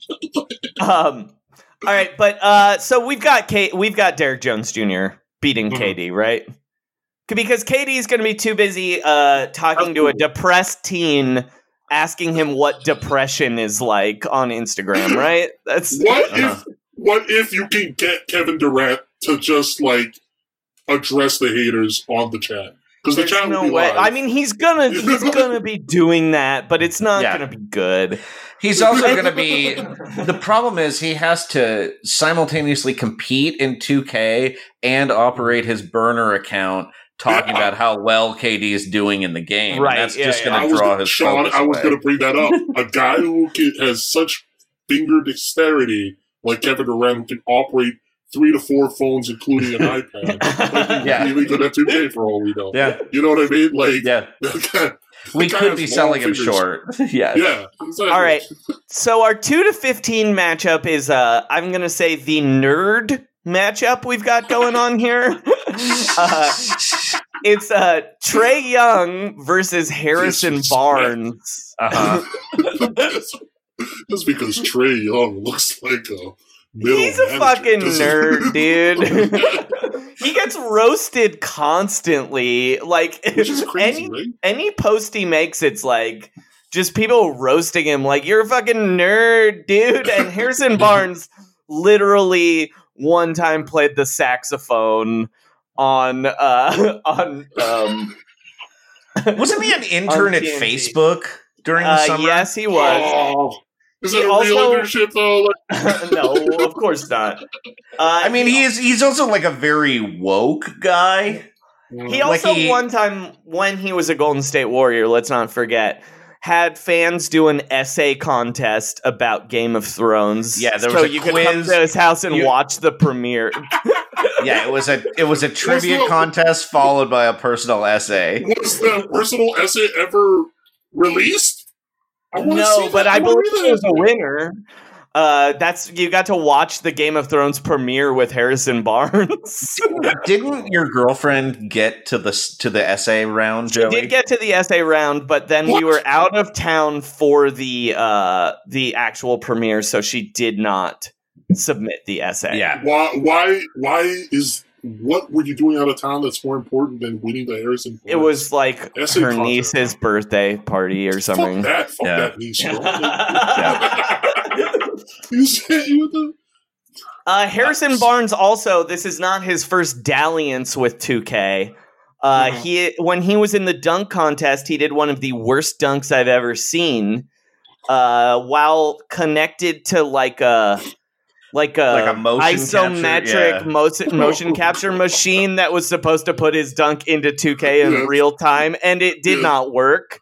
all right, but so we've got Derek Jones Jr. beating KD, right? Because KD is going to be too busy talking to a depressed teen, asking him what depression is like on Instagram, right? That's what if you can get Kevin Durant to just like address the haters on the chat? Because the chat will be live. I mean, he's gonna be doing that, but it's not gonna be good. He's also gonna be. The problem is he has to simultaneously compete in 2K and operate his burner account, talking about how well KD is doing in the game. Right? That's just gonna draw his focus I was away. gonna bring that up. A guy who has such finger dexterity, like Kevin Durant, who can operate 3 to 4 phones, including an iPad. Like, really good at 2K for all we know. Yeah. You know what I mean? Like, we could be selling him short. Yeah. Exactly. All right. So our 2 to 15 matchup is, I'm going to say, the nerd matchup we've got going on here. It's Trae Young versus Harrison Barnes. Just because Trae Young looks like a he's a fucking nerd, dude. He gets roasted constantly. Like, which is crazy, right? Any post he makes, it's like just people roasting him. Like, you're a fucking nerd, dude. And Harrison Barnes literally one time played the saxophone on wasn't he an intern at Facebook during the summer? Yes, he was. Oh. Is it a real internship though? No, of course not. I mean, he's also like a very woke guy. He also one time when he was a Golden State Warrior, let's not forget, had fans do an essay contest about Game of Thrones. Yeah, there was a you quiz. could come to his house and watch the premiere. Yeah, it was a trivia contest followed by a personal essay. Was the personal essay ever released? No, but I believe it was a winner. You got to watch the Game of Thrones premiere with Harrison Barnes. Didn't your girlfriend get to the essay round, Joey? She did get to the essay round, but then we were out of town for the actual premiere, so she did not submit the essay. Yeah. What were you doing out of town that's more important than winning the Harrison Barnes? It was like her niece's birthday party or something. Fuck that niece. He's hit you with the... Harrison Barnes also, this is not his first dalliance with 2K. When he was in the dunk contest, he did one of the worst dunks I've ever seen. While connected to like a motion isometric motion capture machine that was supposed to put his dunk into 2K in real time, and it did not work.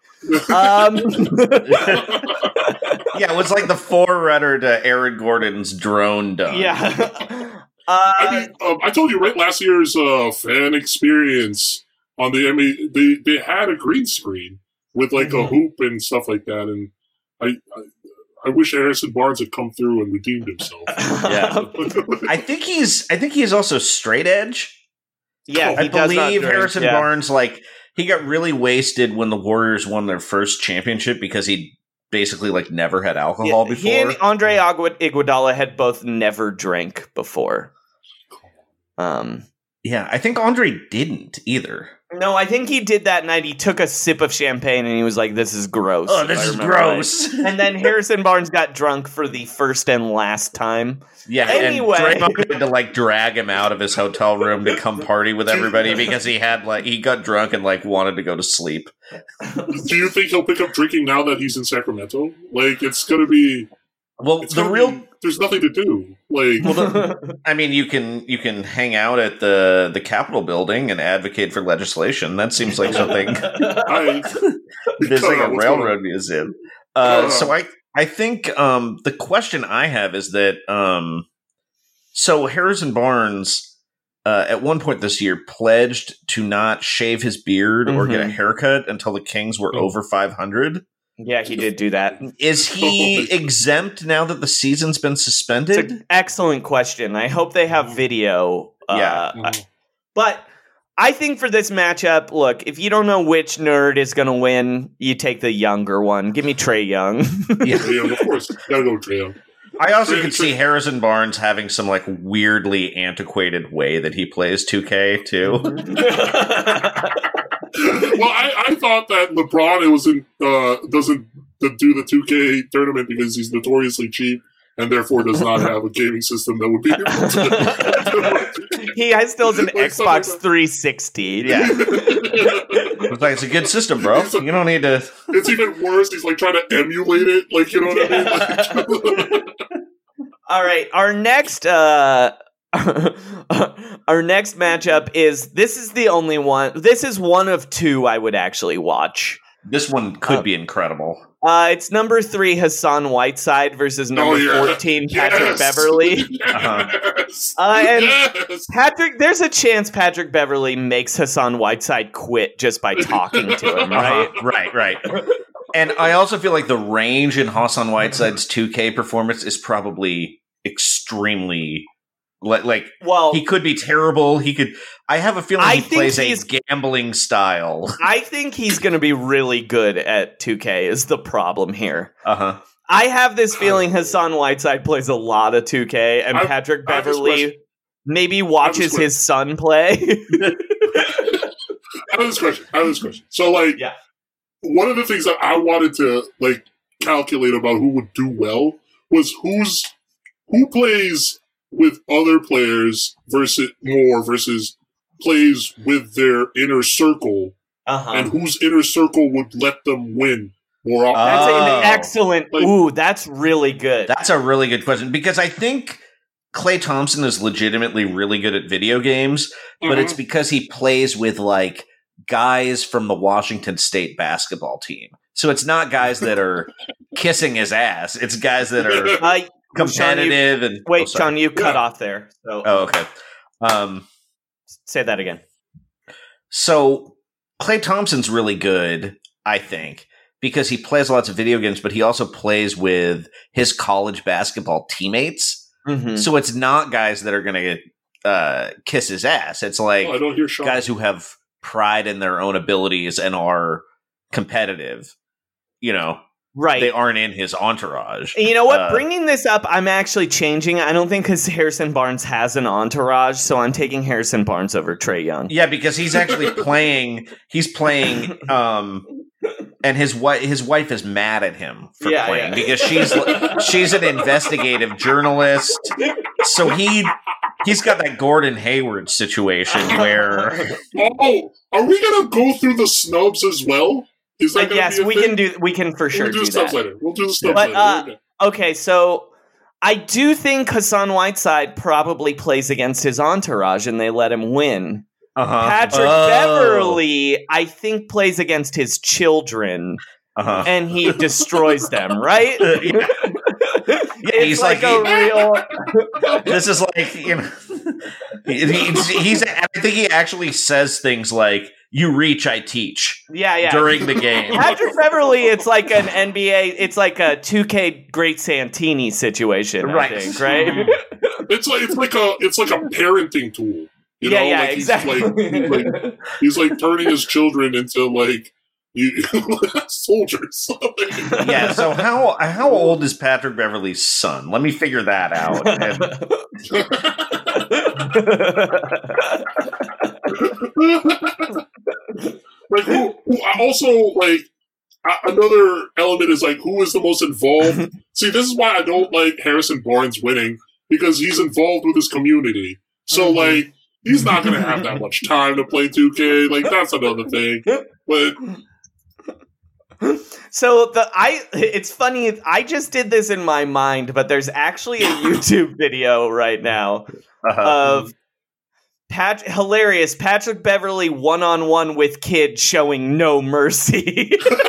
Yeah, it was like the forerunner to Aaron Gordon's drone dunk. Yeah. I told you right last year's fan experience on the NBA, they had a green screen with like a hoop and stuff like that, and I wish Harrison Barnes had come through and redeemed himself. Yeah, I think he's also straight edge. Yeah, I believe Harrison Barnes, like, he got really wasted when the Warriors won their first championship because he basically like never had alcohol before. He and Andre Iguodala had both never drank before. Yeah, I think Andre didn't either. No, I think he did that night. He took a sip of champagne and he was like, "This is gross." Oh, this is gross. Right. And then Harrison Barnes got drunk for the first and last time. Yeah, anyway, and Draymond had to like drag him out of his hotel room to come party with everybody because he got drunk and like wanted to go to sleep. Do you think he'll pick up drinking now that he's in Sacramento? Like, it's going to be... Well, there's nothing to do. Like, I mean, you can hang out at the Capitol building and advocate for legislation. That seems like something. There's like a railroad museum. So I think the question I have is that so Harrison Barnes at one point this year pledged to not shave his beard or get a haircut until the Kings were over 500. Yeah, he did do that. Is he exempt now that the season's been suspended? It's an excellent question. I hope they have video. But I think for this matchup, look, if you don't know which nerd is going to win, you take the younger one. Give me Trae Young. Trae Young, of course. Gotta go Trae Young. I also could see Harrison Barnes having some like weirdly antiquated way that he plays 2K too. Well, I thought that LeBron doesn't do the 2K tournament because he's notoriously cheap and therefore does not have a gaming system that would be able to. He still has an Xbox 360. Yeah. It's a good system, bro. You don't need to. It's even worse. He's like trying to emulate it. Like, you know what I mean? All right. Our next matchup this is the only one. This is one of two I would actually watch. This one could be incredible. It's number 3 Hassan Whiteside versus number 14 Patrick Beverly. Patrick, there's a chance Patrick Beverly makes Hassan Whiteside quit just by talking to him, right? Right. And I also feel like the range in Hassan Whiteside's 2K performance is probably extremely he could be terrible. I have a feeling he plays a gambling style. I think he's going to be really good at 2K is the problem here. I have this feeling Hassan Whiteside plays a lot of 2K and Patrick Beverly maybe watches his son play. I have this question. So, like, one of the things that I wanted to, like, calculate about who would do well was who plays with other players versus plays with their inner circle, and whose inner circle would let them win more often. That's an excellent. That's really good. That's a really good question because I think Klay Thompson is legitimately really good at video games, but it's because he plays with like guys from the Washington State basketball team. So it's not guys that are kissing his ass. It's guys that are competitive. Sean, you cut off there. So. Oh, okay. Say that again. So Klay Thompson's really good, I think, because he plays lots of video games, but he also plays with his college basketball teammates. So it's not guys that are going to kiss his ass. It's like guys who have pride in their own abilities and are competitive. Right. They aren't in his entourage. And you know what? Bringing this up, I'm actually changing. I don't think because Harrison Barnes has an entourage, so I'm taking Harrison Barnes over Trae Young. Yeah, because he's actually playing. He's playing and his wife is mad at him for playing because she's an investigative journalist. So he's got that Gordon Hayward situation where are we gonna go through the snubs as well? Is that yes, we can for sure do that. Later. We'll do the stuff later. Okay, so I do think Hassan Whiteside probably plays against his entourage and they let him win. Patrick Beverly, I think, plays against his children and he destroys them, right? He's like a real. This is like, you know, he's. I think he actually says things like, "You reach, I teach." Yeah. During the game, Patrick Beverly, it's like an NBA. It's like a 2K Great Santini situation, right? I think, right? It's like a parenting tool. You know? Yeah, like exactly. He's like turning his children into like soldiers. Yeah. So how old is Patrick Beverly's son? Let me figure that out. Like who also like another element is like who is the most involved. See, this is why I don't like Harrison Barnes winning, because he's involved with his community. So like he's not going to have that much time to play 2K. Like that's another thing. But so it's funny. I just did this in my mind, but there's actually a YouTube video right now of hilarious Patrick Beverly 1-on-1 with kid showing no mercy.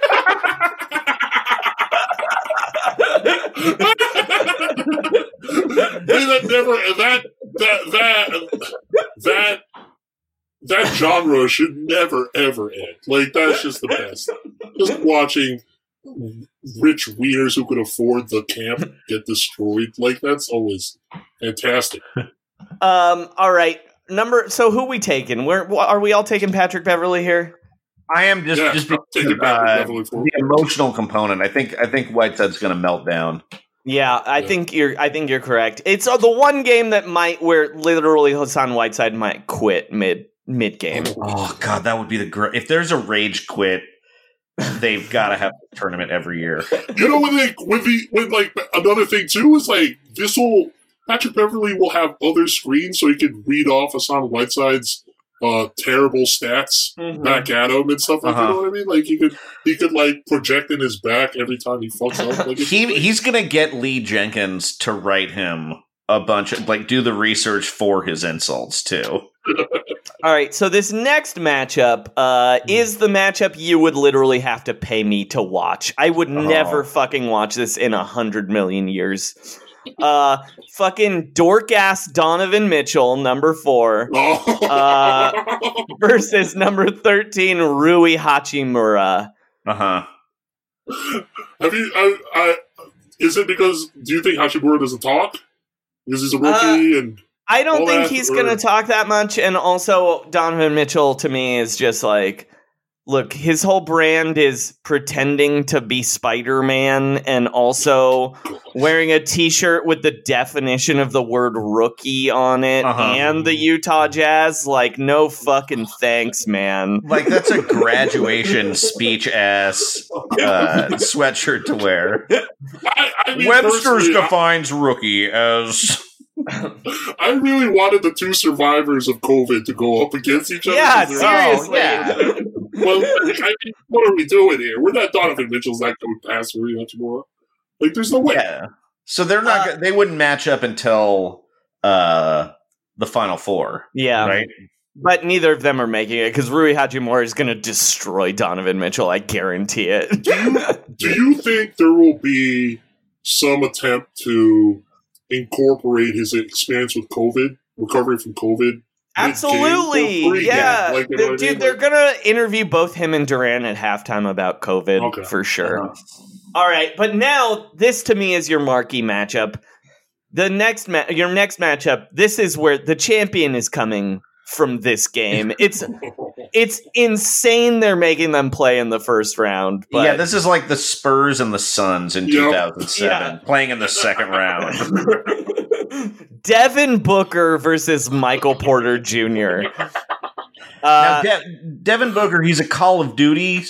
That genre should never ever end. Like that's just the best. Just watching rich wieners who could afford the camp get destroyed, like that's always fantastic. All right. So who we taking? Are we all taking Patrick Beverly here? I am just taking Patrick Beverly for the emotional component. I think Whiteside's going to melt down. Yeah, I think you're correct. It's the one game that where literally Hassan Whiteside might quit mid game. Oh god, that would be if there's a rage quit, they've got to have a tournament every year. You know, when another thing too is like Patrick Beverly will have other screens so he can read off Hassan Whiteside's terrible stats back at him and stuff like that. You know what I mean? Like he could like project in his back every time he fucks up. Like he's gonna get Lee Jenkins to write him a bunch of do the research for his insults too. All right, so this next matchup is the matchup you would literally have to pay me to watch. I would never fucking watch this in 100 million years. Fucking dork-ass Donovan Mitchell, number 4, versus number 13, Rui Hachimura. Is it because, do you think Hachimura doesn't talk? Because he's a rookie and... I don't think he's going to talk that much, and also Donovan Mitchell, to me, is just like... Look, his whole brand is pretending to be Spider-Man and also wearing a t-shirt with the definition of the word rookie on it and the Utah Jazz. Like, no fucking thanks, man. Like, that's a graduation speech-ass sweatshirt to wear. I mean, Webster's defines rookie as... I really wanted the two survivors of COVID to go up against each other. Yeah, seriously. Well, what are we doing here? We're not Donovan Mitchell's not going past Rui Hachimura. Like, there's no way. Yeah. So they're not. They wouldn't match up until the Final Four. Yeah. Right. But neither of them are making it because Rui Hachimura is going to destroy Donovan Mitchell. I guarantee it. Do you think there will be some attempt to incorporate his experience with COVID, recovery from COVID? Absolutely, yeah. Like, you know dude, they're gonna interview both him and Durant at halftime about COVID for sure. All right, but now this to me is your marquee matchup. Your next matchup. This is where the champion is coming from. This game, it's insane. They're making them play in the first round. But yeah, this is like the Spurs and the Suns in 2007 playing in the second round. Devin Booker versus Michael Porter Jr. Now, Devin Booker, he's a Call of Duty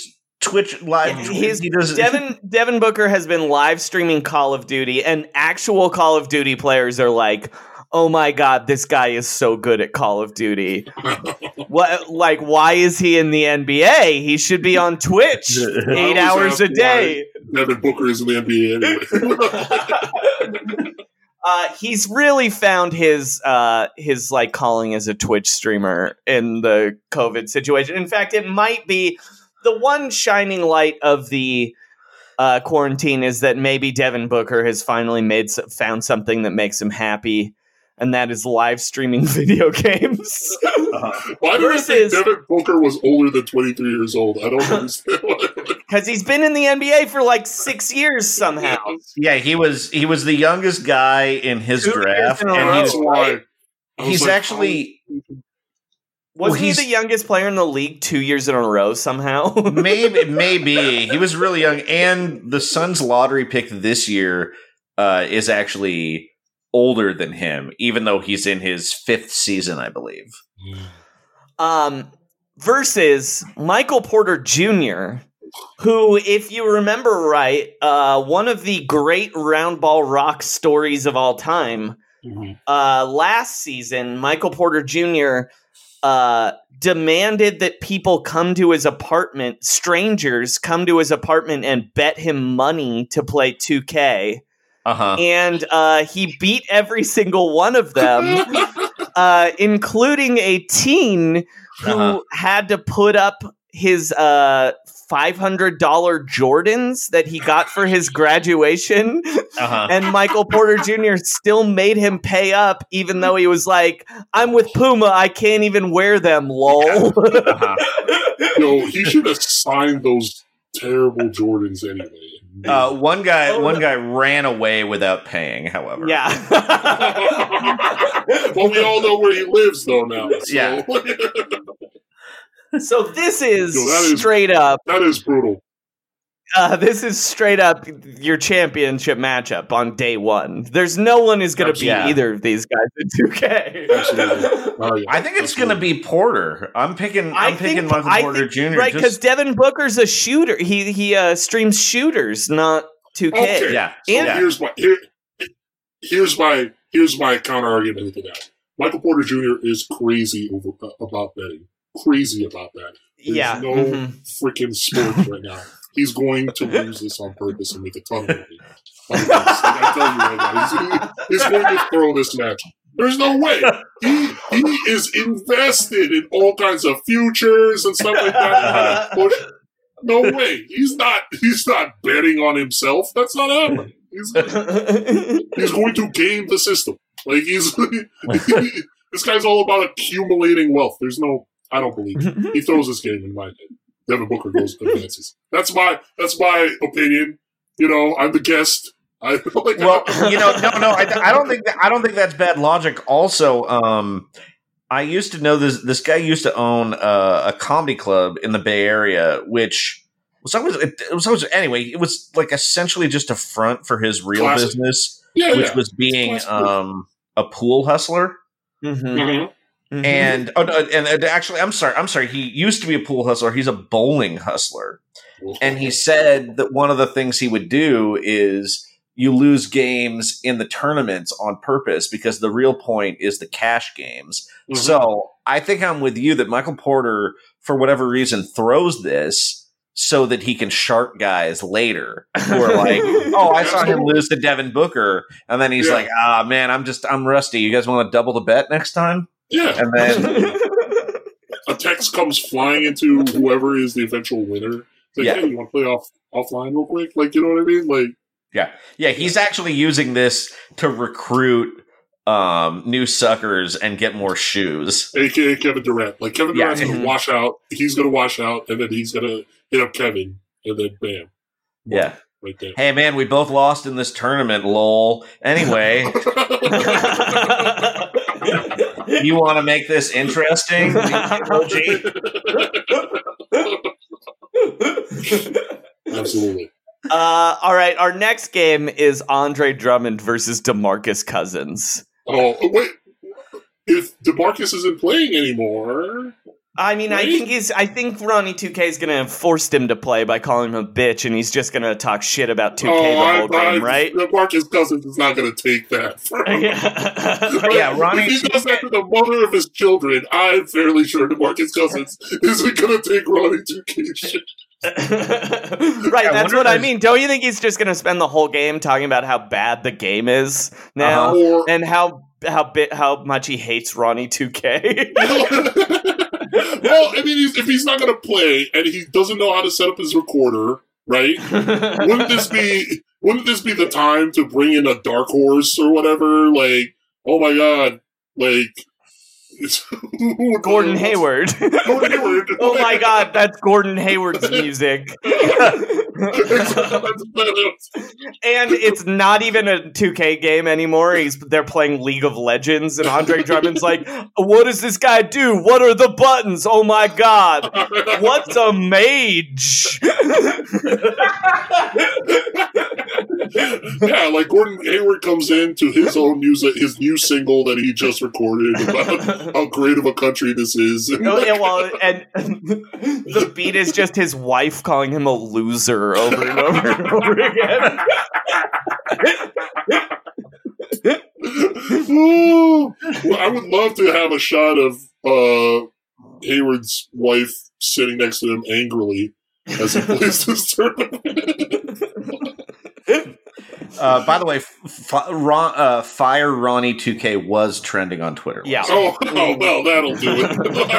Twitch live. Devin Booker has been live streaming Call of Duty, and actual Call of Duty players are like, "Oh my god, this guy is so good at Call of Duty. What? Like, why is he in the NBA? He should be on Twitch 8 hours a day." Devin Booker is in the NBA anyway. He's really found his like calling as a Twitch streamer in the COVID situation. In fact, it might be the one shining light of the quarantine is that maybe Devin Booker has finally found something that makes him happy, and that is live streaming video games. Why do I think Devin Booker was older than 23 years old? I don't understand why. Because he's been in the NBA for like 6 years somehow. Yeah, he was the youngest guy in his draft, and he's actually. Was he the youngest player in the league 2 years in a row somehow? maybe. He was really young. And the Suns lottery pick this year is actually older than him, even though he's in his 5th season, I believe. Versus Michael Porter Jr., who, if you remember right, one of the great round ball rock stories of all time, last season, Michael Porter Jr., demanded that people come to his apartment, strangers come to his apartment and bet him money to play 2K. And he beat every single one of them, including a teen who had to put up his $500 Jordans that he got for his graduation. And Michael Porter Jr. still made him pay up, even though he was like, "I'm with Puma, I can't even wear them, lol." Yo, he should have signed those terrible Jordans anyway. One guy ran away without paying, however. Yeah. Well, we all know where he lives, though, now. So. Yeah. So this is straight up. That is brutal. This is straight up your championship matchup on day one. There's no one who's going to beat either of these guys in 2K. Absolutely. I think it's going to be Porter. I'm picking Michael Porter Jr. Right, because Devin Booker's a shooter. He streams shooters, not 2K. Okay. Yeah. So here's my counter argument to that. Michael Porter Jr. is crazy about betting. Crazy about that. There's no freaking sports right now. He's going to lose this on purpose and make a ton of money. I tell you right now, he's going to throw this match. There's no way. He is invested in all kinds of futures and stuff like that. No way. He's not betting on himself. That's not happening. He's going to game the system. Like this guy's all about accumulating wealth. I don't believe it. He throws this game in my head. Devin Booker advances. That's my opinion. You know, I'm the guest. I don't think that's bad logic. Also, I used to know this guy used to own a comedy club in the Bay Area, which was anyway. It was like essentially just a front for his real business, which was being a pool hustler. And actually, I'm sorry. He used to be a pool hustler. He's a bowling hustler. And he said that one of the things he would do is you lose games in the tournaments on purpose because the real point is the cash games. So I think I'm with you that Michael Porter, for whatever reason, throws this so that he can shark guys later who are like, "Oh, I saw him lose to Devin Booker," and then he's like, man, I'm rusty. You guys want to double the bet next time?" Yeah. And then a text comes flying into whoever is the eventual winner. It's like, "Hey, you want to play offline real quick?" Like, you know what I mean? Like, yeah. He's actually using this to recruit new suckers and get more shoes. AKA Kevin Durant. Like, Kevin Durant's going to wash out. He's going to wash out, and then he's going to hit up Kevin, and then bam. Yeah. Right there. Hey, man, we both lost in this tournament, lol. Anyway. You want to make this interesting? Absolutely. All right, our next game is Andre Drummond versus DeMarcus Cousins. Oh, wait. If DeMarcus isn't playing anymore... I mean, Right? I think Ronnie 2K is going to have forced him to play by calling him a bitch, and he's just going to talk shit about 2K the whole game, right? Marcus Cousins is not going to take that. Yeah, Ronnie. If he does that to the mother of his children, I'm fairly sure that Marcus Cousins isn't going to take Ronnie 2K shit. Right, that's what I mean. Don't you think he's just going to spend the whole game talking about how bad the game is now, and how much he hates Ronnie 2K? Well, I mean, if he's not going to play and he doesn't know how to set up his recorder, right? Wouldn't this be the time to bring in a dark horse or whatever? Like, oh my god, like Gordon Hayward. Gordon Hayward. Oh my god, that's Gordon Hayward's music. And it's not even a 2K game anymore. They're playing League of Legends, and Andre Drummond's like, what does this guy do? What are the buttons? Oh my god. What's a mage? Yeah, like Gordon Hayward comes into his own music, his new single that he just recorded about how great of a country this is. Oh, yeah, well, and the beat is just his wife calling him a loser over and over and over again. Well, I would love to have a shot of Hayward's wife sitting next to him angrily as he plays this tournament. By the way, Fire Ronnie 2K was trending on Twitter. Yeah. Oh, well, that'll do it.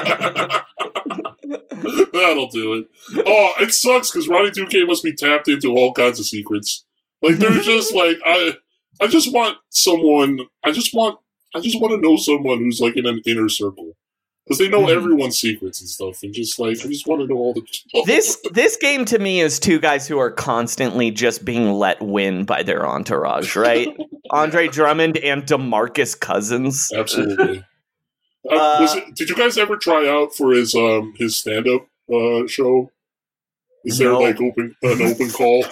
That'll do it. Oh, it sucks because Ronnie 2K must be tapped into all kinds of secrets. Like, they're just like, I just want someone, I just want to know someone who's like in an inner circle. Because they know everyone's secrets and stuff, and just like, I just want to know all the... This game to me is two guys who are constantly just being let win by their entourage, right? Andre Drummond and DeMarcus Cousins. Absolutely. Did you guys ever try out for his stand-up show? Is there like an open call?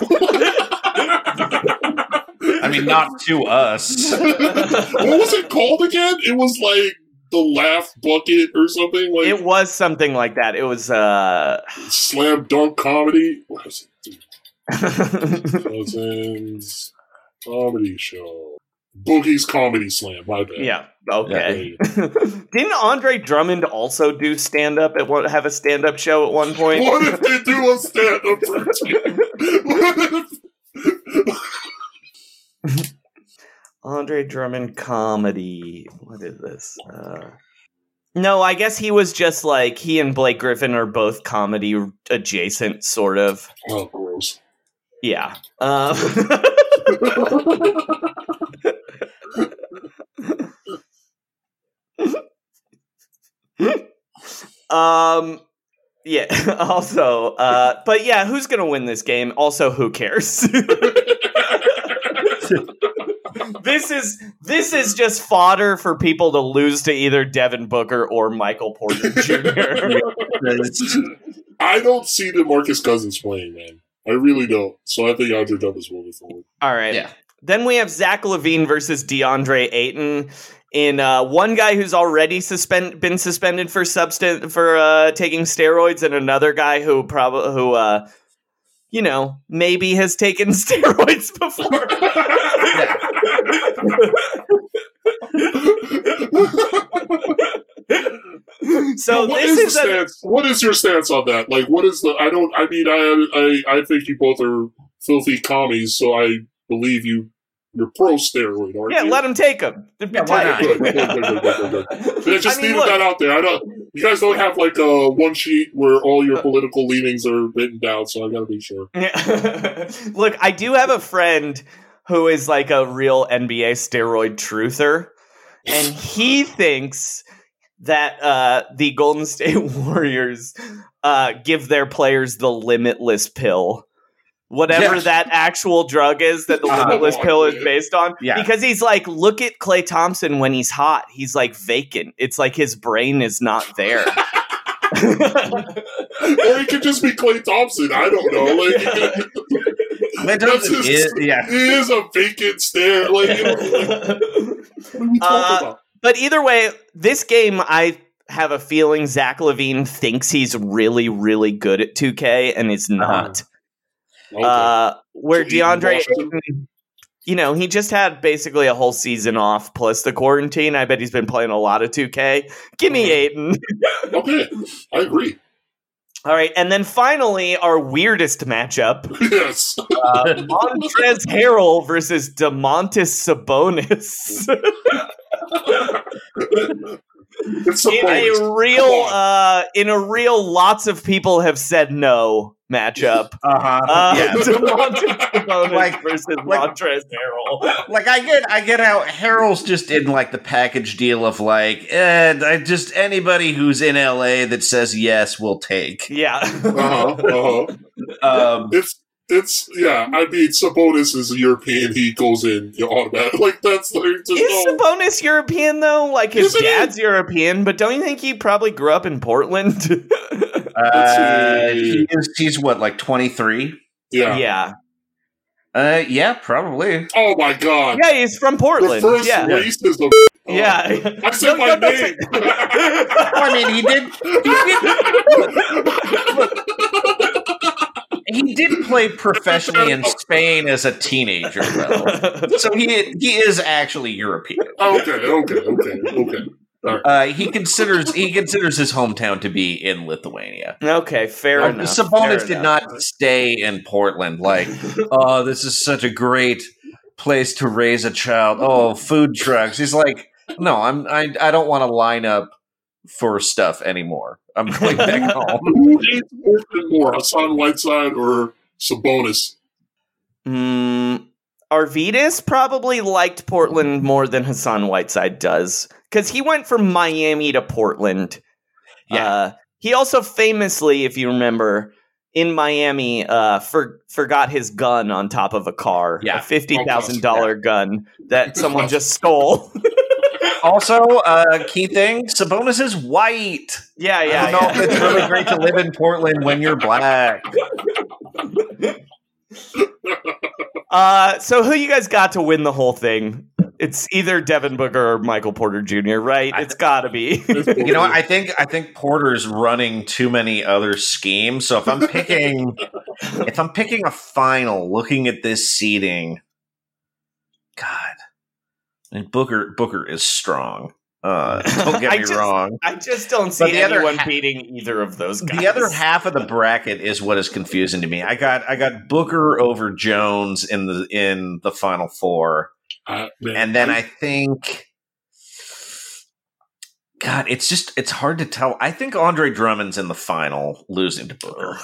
I mean, not to us. What was it called again? It was like the Laugh Bucket or something. Like it was something like that. It was Slam Dunk Comedy. What was it? Cousins Comedy Show. Boogie's Comedy Slam. My bad. Yeah. Okay. Yeah. Didn't Andre Drummond also do stand-up have a stand-up show at one point? What if they do a stand-up routine? Andre Drummond comedy. What is this? No, I guess he was just like, he and Blake Griffin are both comedy adjacent, sort of. Oh, gross. Yeah. Yeah, also, but yeah, who's gonna win this game? Also, who cares? This is just fodder for people to lose to either Devin Booker or Michael Porter Jr. I don't see DeMarcus Cousins playing, man. I really don't. So I think Andre Drummond is moving forward. All right. Yeah. Then we have Zach LaVine versus DeAndre Ayton in one guy who's already been suspended for taking steroids, and another guy who maybe has taken steroids before. So what is your stance on that? Like, what is the? I think you both are filthy commies, so I believe you're pro steroid, aren't you? Yeah, let him take them. Yeah, why not? Good. Just needed that out there. You guys don't have like a one sheet where all your political leanings are written down, so I gotta be sure. Yeah. Look, I do have a friend who is like a real NBA steroid truther, and he thinks that the Golden State Warriors give their players the Limitless pill. Whatever that actual drug is that the Limitless pill is based on. Yeah. Because he's like, look at Klay Thompson when he's hot. He's like vacant. It's like his brain is not there. Or he could just be Klay Thompson. I don't know. Like, he is a vacant stare. Like, what are we talking about? But either way, this game, I have a feeling Zach LaVine thinks he's really, really good at 2K and is not. Where DeAndre Ayton, he just had basically a whole season off plus the quarantine. I bet he's been playing a lot of 2K. Give me Ayton. Okay, I agree. All right, and then finally, our weirdest matchup. Yes. Montrezl Harrell versus Domantas Sabonis. In a real, lots of people have said no matchup. Domantas Sabonis versus Montrezl Harrell. Like I get how Harrell's just in like the package deal of like, anybody who's in LA that says yes will take. Yeah. It's I mean, Sabonis is a European. He goes in automatic. Like that's like is Sabonis European though? Like his dad's European, but don't you think he probably grew up in Portland? He's what, like 23? Yeah. Yeah, probably. Oh my god. Yeah, he's from Portland. The first racism. Yeah. I said my name. I mean, he did play professionally in Spain as a teenager, though. So he is actually European. Okay. Right. He considers his hometown to be in Lithuania. Okay, fair enough. Sabonis did not stay in Portland. Like, this is such a great place to raise a child. Oh, food trucks. He's like, no, I don't want to line up for stuff anymore. I'm going back home. Who hates Portland more, Hassan Whiteside or Sabonis? Arvidas probably liked Portland more than Hassan Whiteside does, because he went from Miami to Portland. Yeah. He also famously, if you remember, in Miami, forgot his gun on top of a car. Yeah. A $50,000 gun that someone just stole. Also, key thing, Sabonis is white. Yeah. I don't know if it's really great to live in Portland when you're black. So who you guys got to win the whole thing? It's either Devin Booker or Michael Porter Jr., right? It's got to be. I think Porter's running too many other schemes. So if I'm picking a final, looking at this seeding, God. And Booker is strong. Don't get me wrong. I just don't see anyone beating either of those guys. The other half of the bracket is what is confusing to me. I got Booker over Jones in the final four, and then I think, God, it's hard to tell. I think Andre Drummond's in the final, losing to Booker.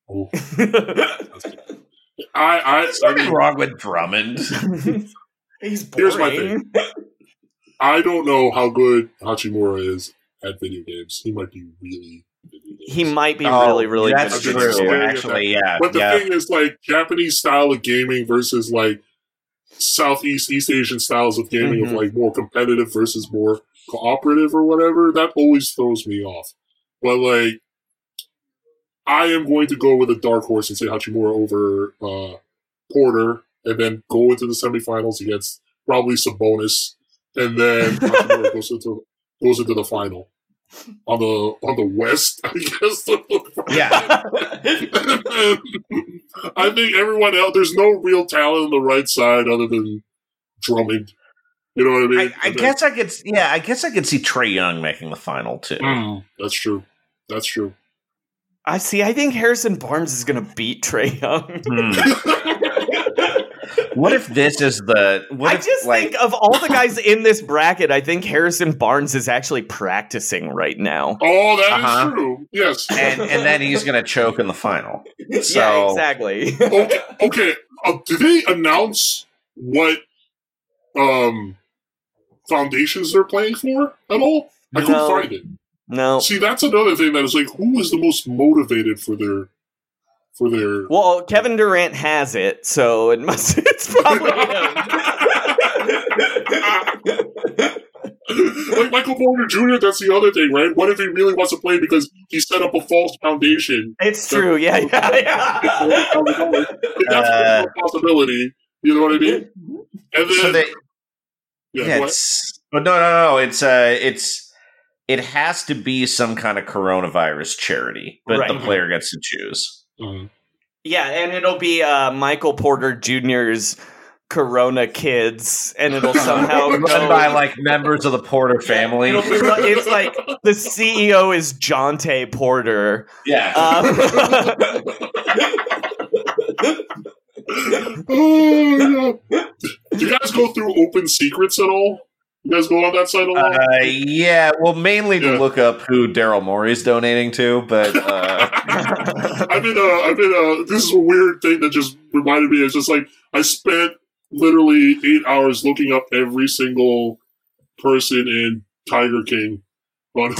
What's wrong with Drummond? He's boring. Here's my thing. I don't know how good Hachimura is at video games. He might be really video games. He might be really good. That's true, actually, yeah. But the thing is, like, Japanese style of gaming versus, like, Southeast, East Asian styles of gaming of, like, more competitive versus more cooperative or whatever, that always throws me off. But, like, I am going to go with a dark horse and say Hachimura over Porter, and then go into the semifinals against probably Sabonis, and then Hachimura goes into the final on the West, I guess. Yeah. I think everyone else, there's no real talent on the right side other than Drummond. You know what I mean? I guess I could see Trae Young making the final too. That's true. I think Harrison Barnes is going to beat Trae Young. What if this is the? Think of all the guys in this bracket, I think Harrison Barnes is actually practicing right now. Oh, that is true. Yes, and then he's going to choke in the final. So. Yeah, exactly. Okay. Did they announce what foundations they're playing for at all? I couldn't find it. No. See, that's another thing that is like, who is the most motivated for their? Well, Kevin Durant has it, so it's probably him. Like Michael Porter Jr., that's the other thing, right? What if he really wants to play because he set up a false foundation? It's true, yeah. That's a possibility. You know what I mean? And then, no. It's it has to be some kind of coronavirus charity, but the player gets to choose. Mm-hmm. Yeah, and it'll be Michael Porter Jr.'s Corona Kids, and it'll somehow run by like members of the Porter family. It's like the CEO is Jonte Porter. Yeah. Oh, yeah. Do you guys go through Open Secrets at all? You guys go on that site a lot? Yeah, well, mainly to look up who Daryl Morey's donating to, but I've been. This is a weird thing that just reminded me. It's just like I spent literally 8 hours looking up every single person in Tiger King. I'm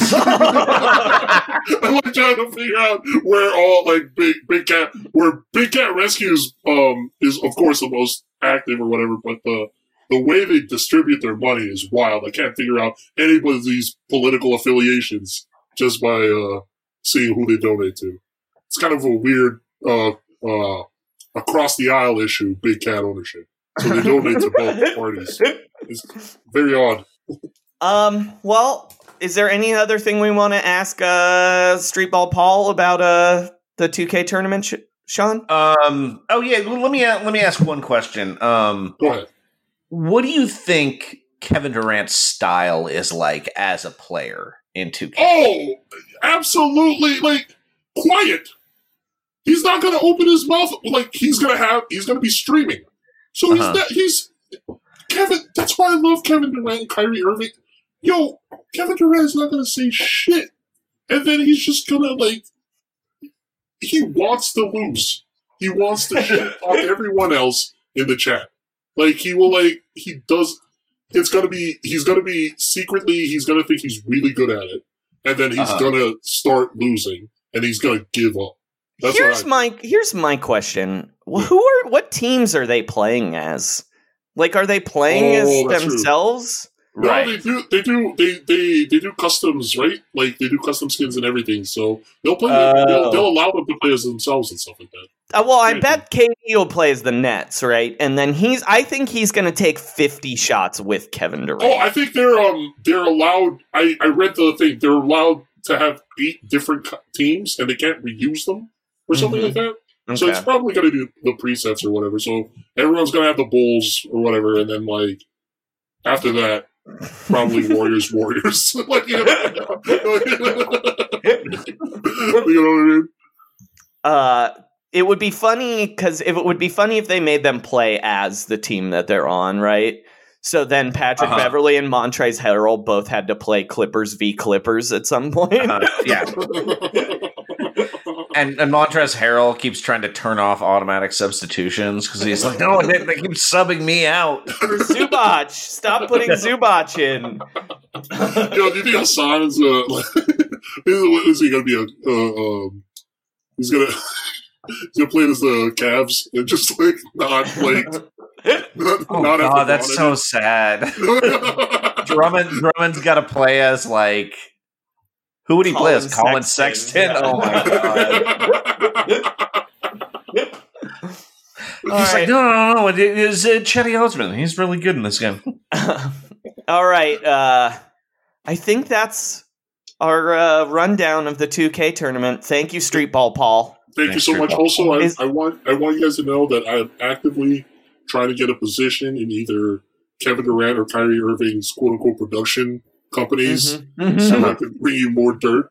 like trying to figure out where all like Big Cat Rescues is of course the most active or whatever, but the way they distribute their money is wild. I can't figure out anybody's political affiliations just by seeing who they donate to. It's kind of a weird across the aisle issue, Big Cat ownership. So they donate to both parties. It's very odd. Well, is there any other thing we want to ask Streetball Paul about the 2K tournament, Sean? Oh yeah, let me ask one question. Go ahead. What do you think Kevin Durant's style is like as a player in 2K? Oh, absolutely, like quiet. He's not going to open his mouth. Like he's going to be streaming. So he's Kevin. That's why I love Kevin Durant and Kyrie Irving. Yo, Kevin Durant's not going to say shit, and then he's just going to he wants to lose. He wants to shit on everyone else in the chat. Like he will, he does. He's going to be secretly. He's going to think he's really good at it, and then he's going to start losing, and he's going to give up. Here's my question. What teams are they playing as? Like, are they playing as themselves? No, right. They do customs, right? Like they do custom skins and everything. So they'll play. They'll allow them to play as themselves and stuff like that. Well, I bet KD will play as the Nets, right? And then I think he's going to take 50 shots with Kevin Durant. Oh, I think they're allowed. I read the thing. They're allowed to have 8 different teams, and they can't reuse them or something like that. Okay. So it's probably going to do the presets or whatever. So everyone's going to have the Bulls or whatever, and then after that. Probably Warriors. Like, you know what I mean? It would be funny if they made them play as the team that they're on, right? So then Patrick Beverley and Montrezl Harrell both had to play Clippers v. Clippers at some point. Yeah. And Montrezl Harrell keeps trying to turn off automatic substitutions because he's like, no, they keep subbing me out. Zubac, stop putting Zubac in. Yo, do you think Hassan is is he gonna be he's gonna play as the Cavs and just not play? God, that's so sad. Drummond's got to play as who would he play as? Colin Sexton? Yeah. Oh my god! He's like, no, it is Chetty Osman. He's really good in this game. All right, I think that's our rundown of the 2K tournament. Thank you, Streetball Paul. Thank you so much. Also, I want you guys to know that I'm actively trying to get a position in either Kevin Durant or Kyrie Irving's quote unquote production companies, so I can bring you more dirt.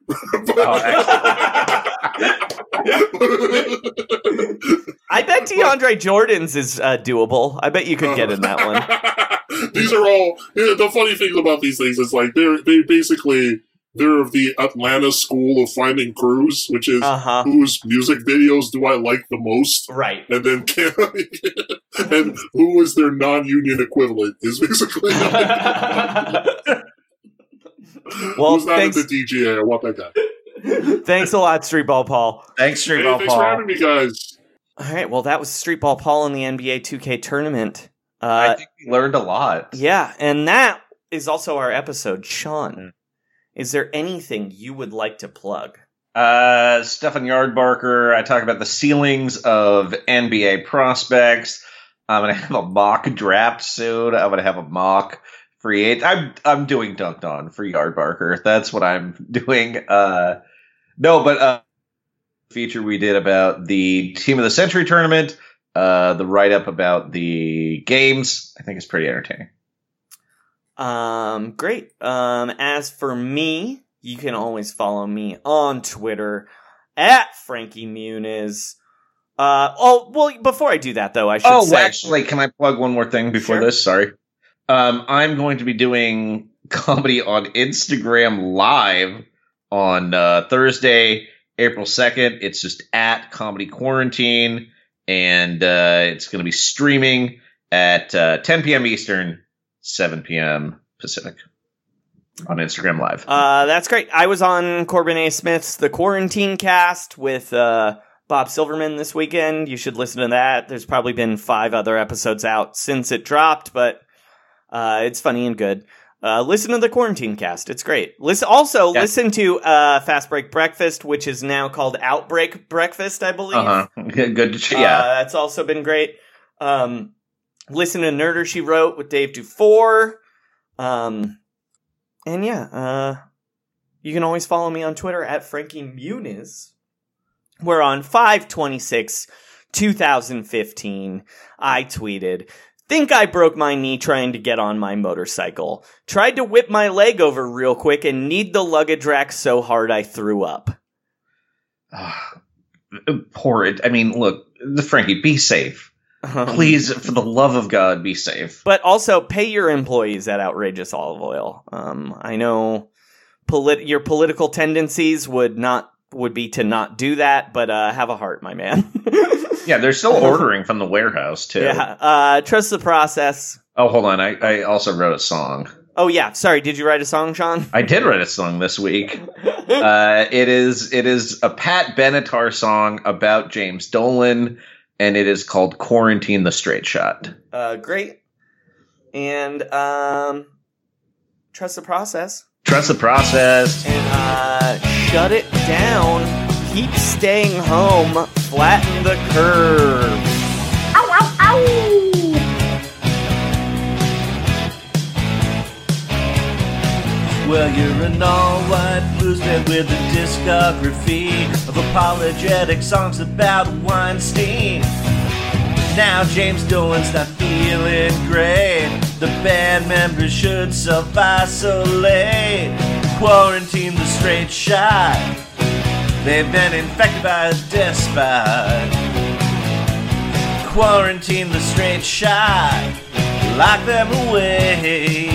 I bet DeAndre Jordan's is doable. I bet you could get in that one. These are all the funny things about these things. Is they're of the Atlanta school of finding crews, which is whose music videos do I like the most, right? And then and who is their non-union equivalent is basically. Well, who's not in the DGA? I want that guy. Thanks a lot, Streetball Paul. Thanks, Streetball Paul. Thanks for having me, guys. All right, well, that was Streetball Paul in the NBA 2K tournament. I think we learned a lot. Yeah, and that is also our episode. Sean, is there anything you would like to plug? Stefan Yardbarker. I talk about the ceilings of NBA prospects. I'm going to have a mock draft soon. I'm going to have a mock free agent. I'm doing Dunked On for Yardbarker. That's what I'm doing. Feature we did about the Team of the Century tournament, the write-up about the games, I think is pretty entertaining. Great. As for me, you can always follow me on Twitter at Frankie Muniz. Before I do that, though, I should say... actually, can I plug one more thing before this? Sorry. I'm going to be doing comedy on Instagram Live on Thursday, April 2nd. It's just at Comedy Quarantine, and it's going to be streaming at 10 p.m. Eastern, 7 p.m. Pacific on Instagram Live. That's great. I was on Corbin A. Smith's The Quarantine Cast with Bob Silverman this weekend. You should listen to that. There's probably been 5 other episodes out since it dropped, but it's funny and good. Listen to The Quarantine Cast. It's great. Listen to Fast Break Breakfast, which is now called Outbreak Breakfast, I believe. Good. Yeah. That's also been great. Listen to Nerder She Wrote with Dave Dufour. You can always follow me on Twitter at Frankie Muniz. Where on 5/26/2015, I tweeted, "Think I broke my knee trying to get on my motorcycle. Tried to whip my leg over real quick and kneed the luggage rack so hard I threw up." Horrid. I mean, look, Frankie, be safe. Please, for the love of God, be safe. But also, pay your employees at Outrageous Olive Oil. I know your political tendencies would be to not do that, but have a heart, my man. Yeah, they're still ordering from the warehouse, too. Yeah, trust the process. Oh, hold on. I also wrote a song. Oh, yeah. Sorry, did you write a song, Sean? I did write a song this week. It is a Pat Benatar song about James Dolan, and it is called Quarantine the Straight Shot. Great. And trust the process. Trust the process. And shut it down. Keep staying home. Flatten the curve. Ow, ow, ow! Well, you're an all-white bluesman with a discography of apologetic songs about Weinstein. Now James Dolan's not feeling great. The band members should self-isolate. Quarantine the straight shot. They've been infected by a despot. Quarantine the straight shot. Lock them away.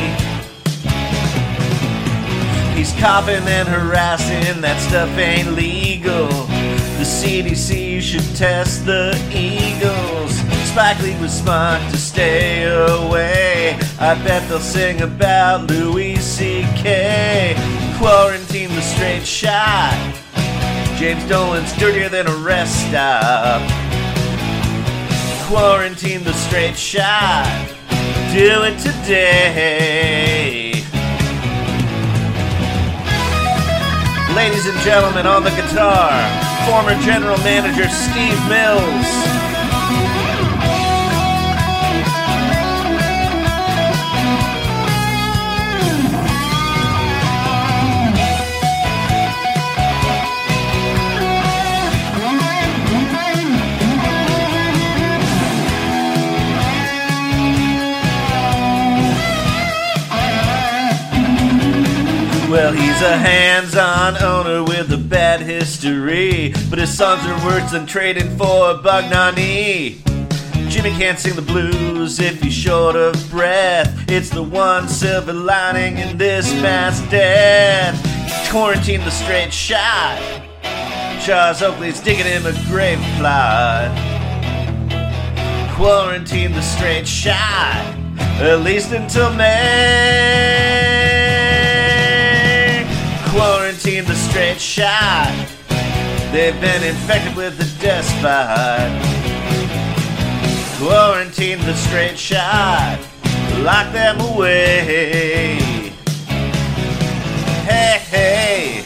He's coughing and harassing, that stuff ain't legal. The CDC should test the Eagles. Spike Lee was smart to stay away. I bet they'll sing about Louis C.K. Quarantine the straight shot. James Dolan's dirtier than a rest stop. Quarantine the straight shot. Do it today. Ladies and gentlemen, on the guitar, former general manager Steve Mills. Well, he's a hands-on owner with a bad history, but his songs are worse than trading for Bugnani. Jimmy can't sing the blues if he's short of breath. It's the one silver lining in this mass death. Quarantine the straight shot. Charles Oakley's digging him a grave plot. Quarantine the straight shot, at least until May. Quarantine the straight shot. They've been infected with the despot. Quarantine the straight shot. Lock them away. Hey, hey.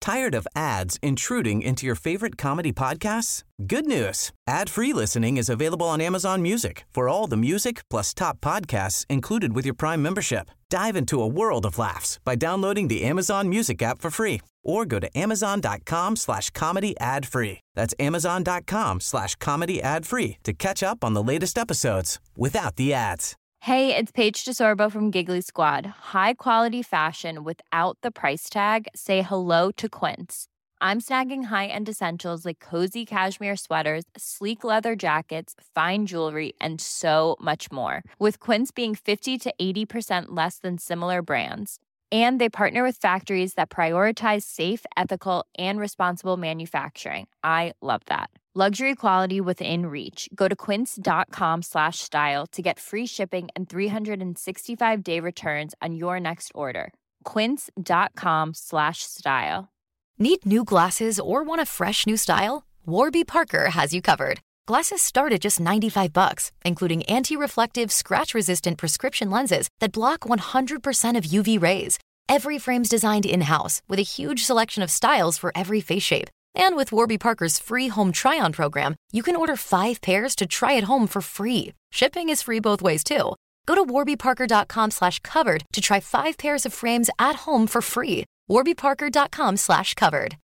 Tired of ads intruding into your favorite comedy podcasts? Good news. Ad-free listening is available on Amazon Music for all the music plus top podcasts included with your Prime membership. Dive into a world of laughs by downloading the Amazon Music app for free or go to amazon.com/comedy ad-free. That's amazon.com/comedy ad-free to catch up on the latest episodes without the ads. Hey, it's Paige DeSorbo from Giggly Squad. High quality fashion without the price tag. Say hello to Quince. I'm snagging high-end essentials like cozy cashmere sweaters, sleek leather jackets, fine jewelry, and so much more. With Quince being 50 to 80% less than similar brands. And they partner with factories that prioritize safe, ethical, and responsible manufacturing. I love that. Luxury quality within reach. Go to quince.com/style to get free shipping and 365-day returns on your next order. Quince.com/style. Need new glasses or want a fresh new style? Warby Parker has you covered. Glasses start at just $95, including anti-reflective, scratch-resistant prescription lenses that block 100% of UV rays. Every frame's designed in-house with a huge selection of styles for every face shape. And with Warby Parker's free home try-on program, you can order 5 pairs to try at home for free. Shipping is free both ways, too. Go to warbyparker.com/covered to try 5 pairs of frames at home for free. warbyparker.com/covered.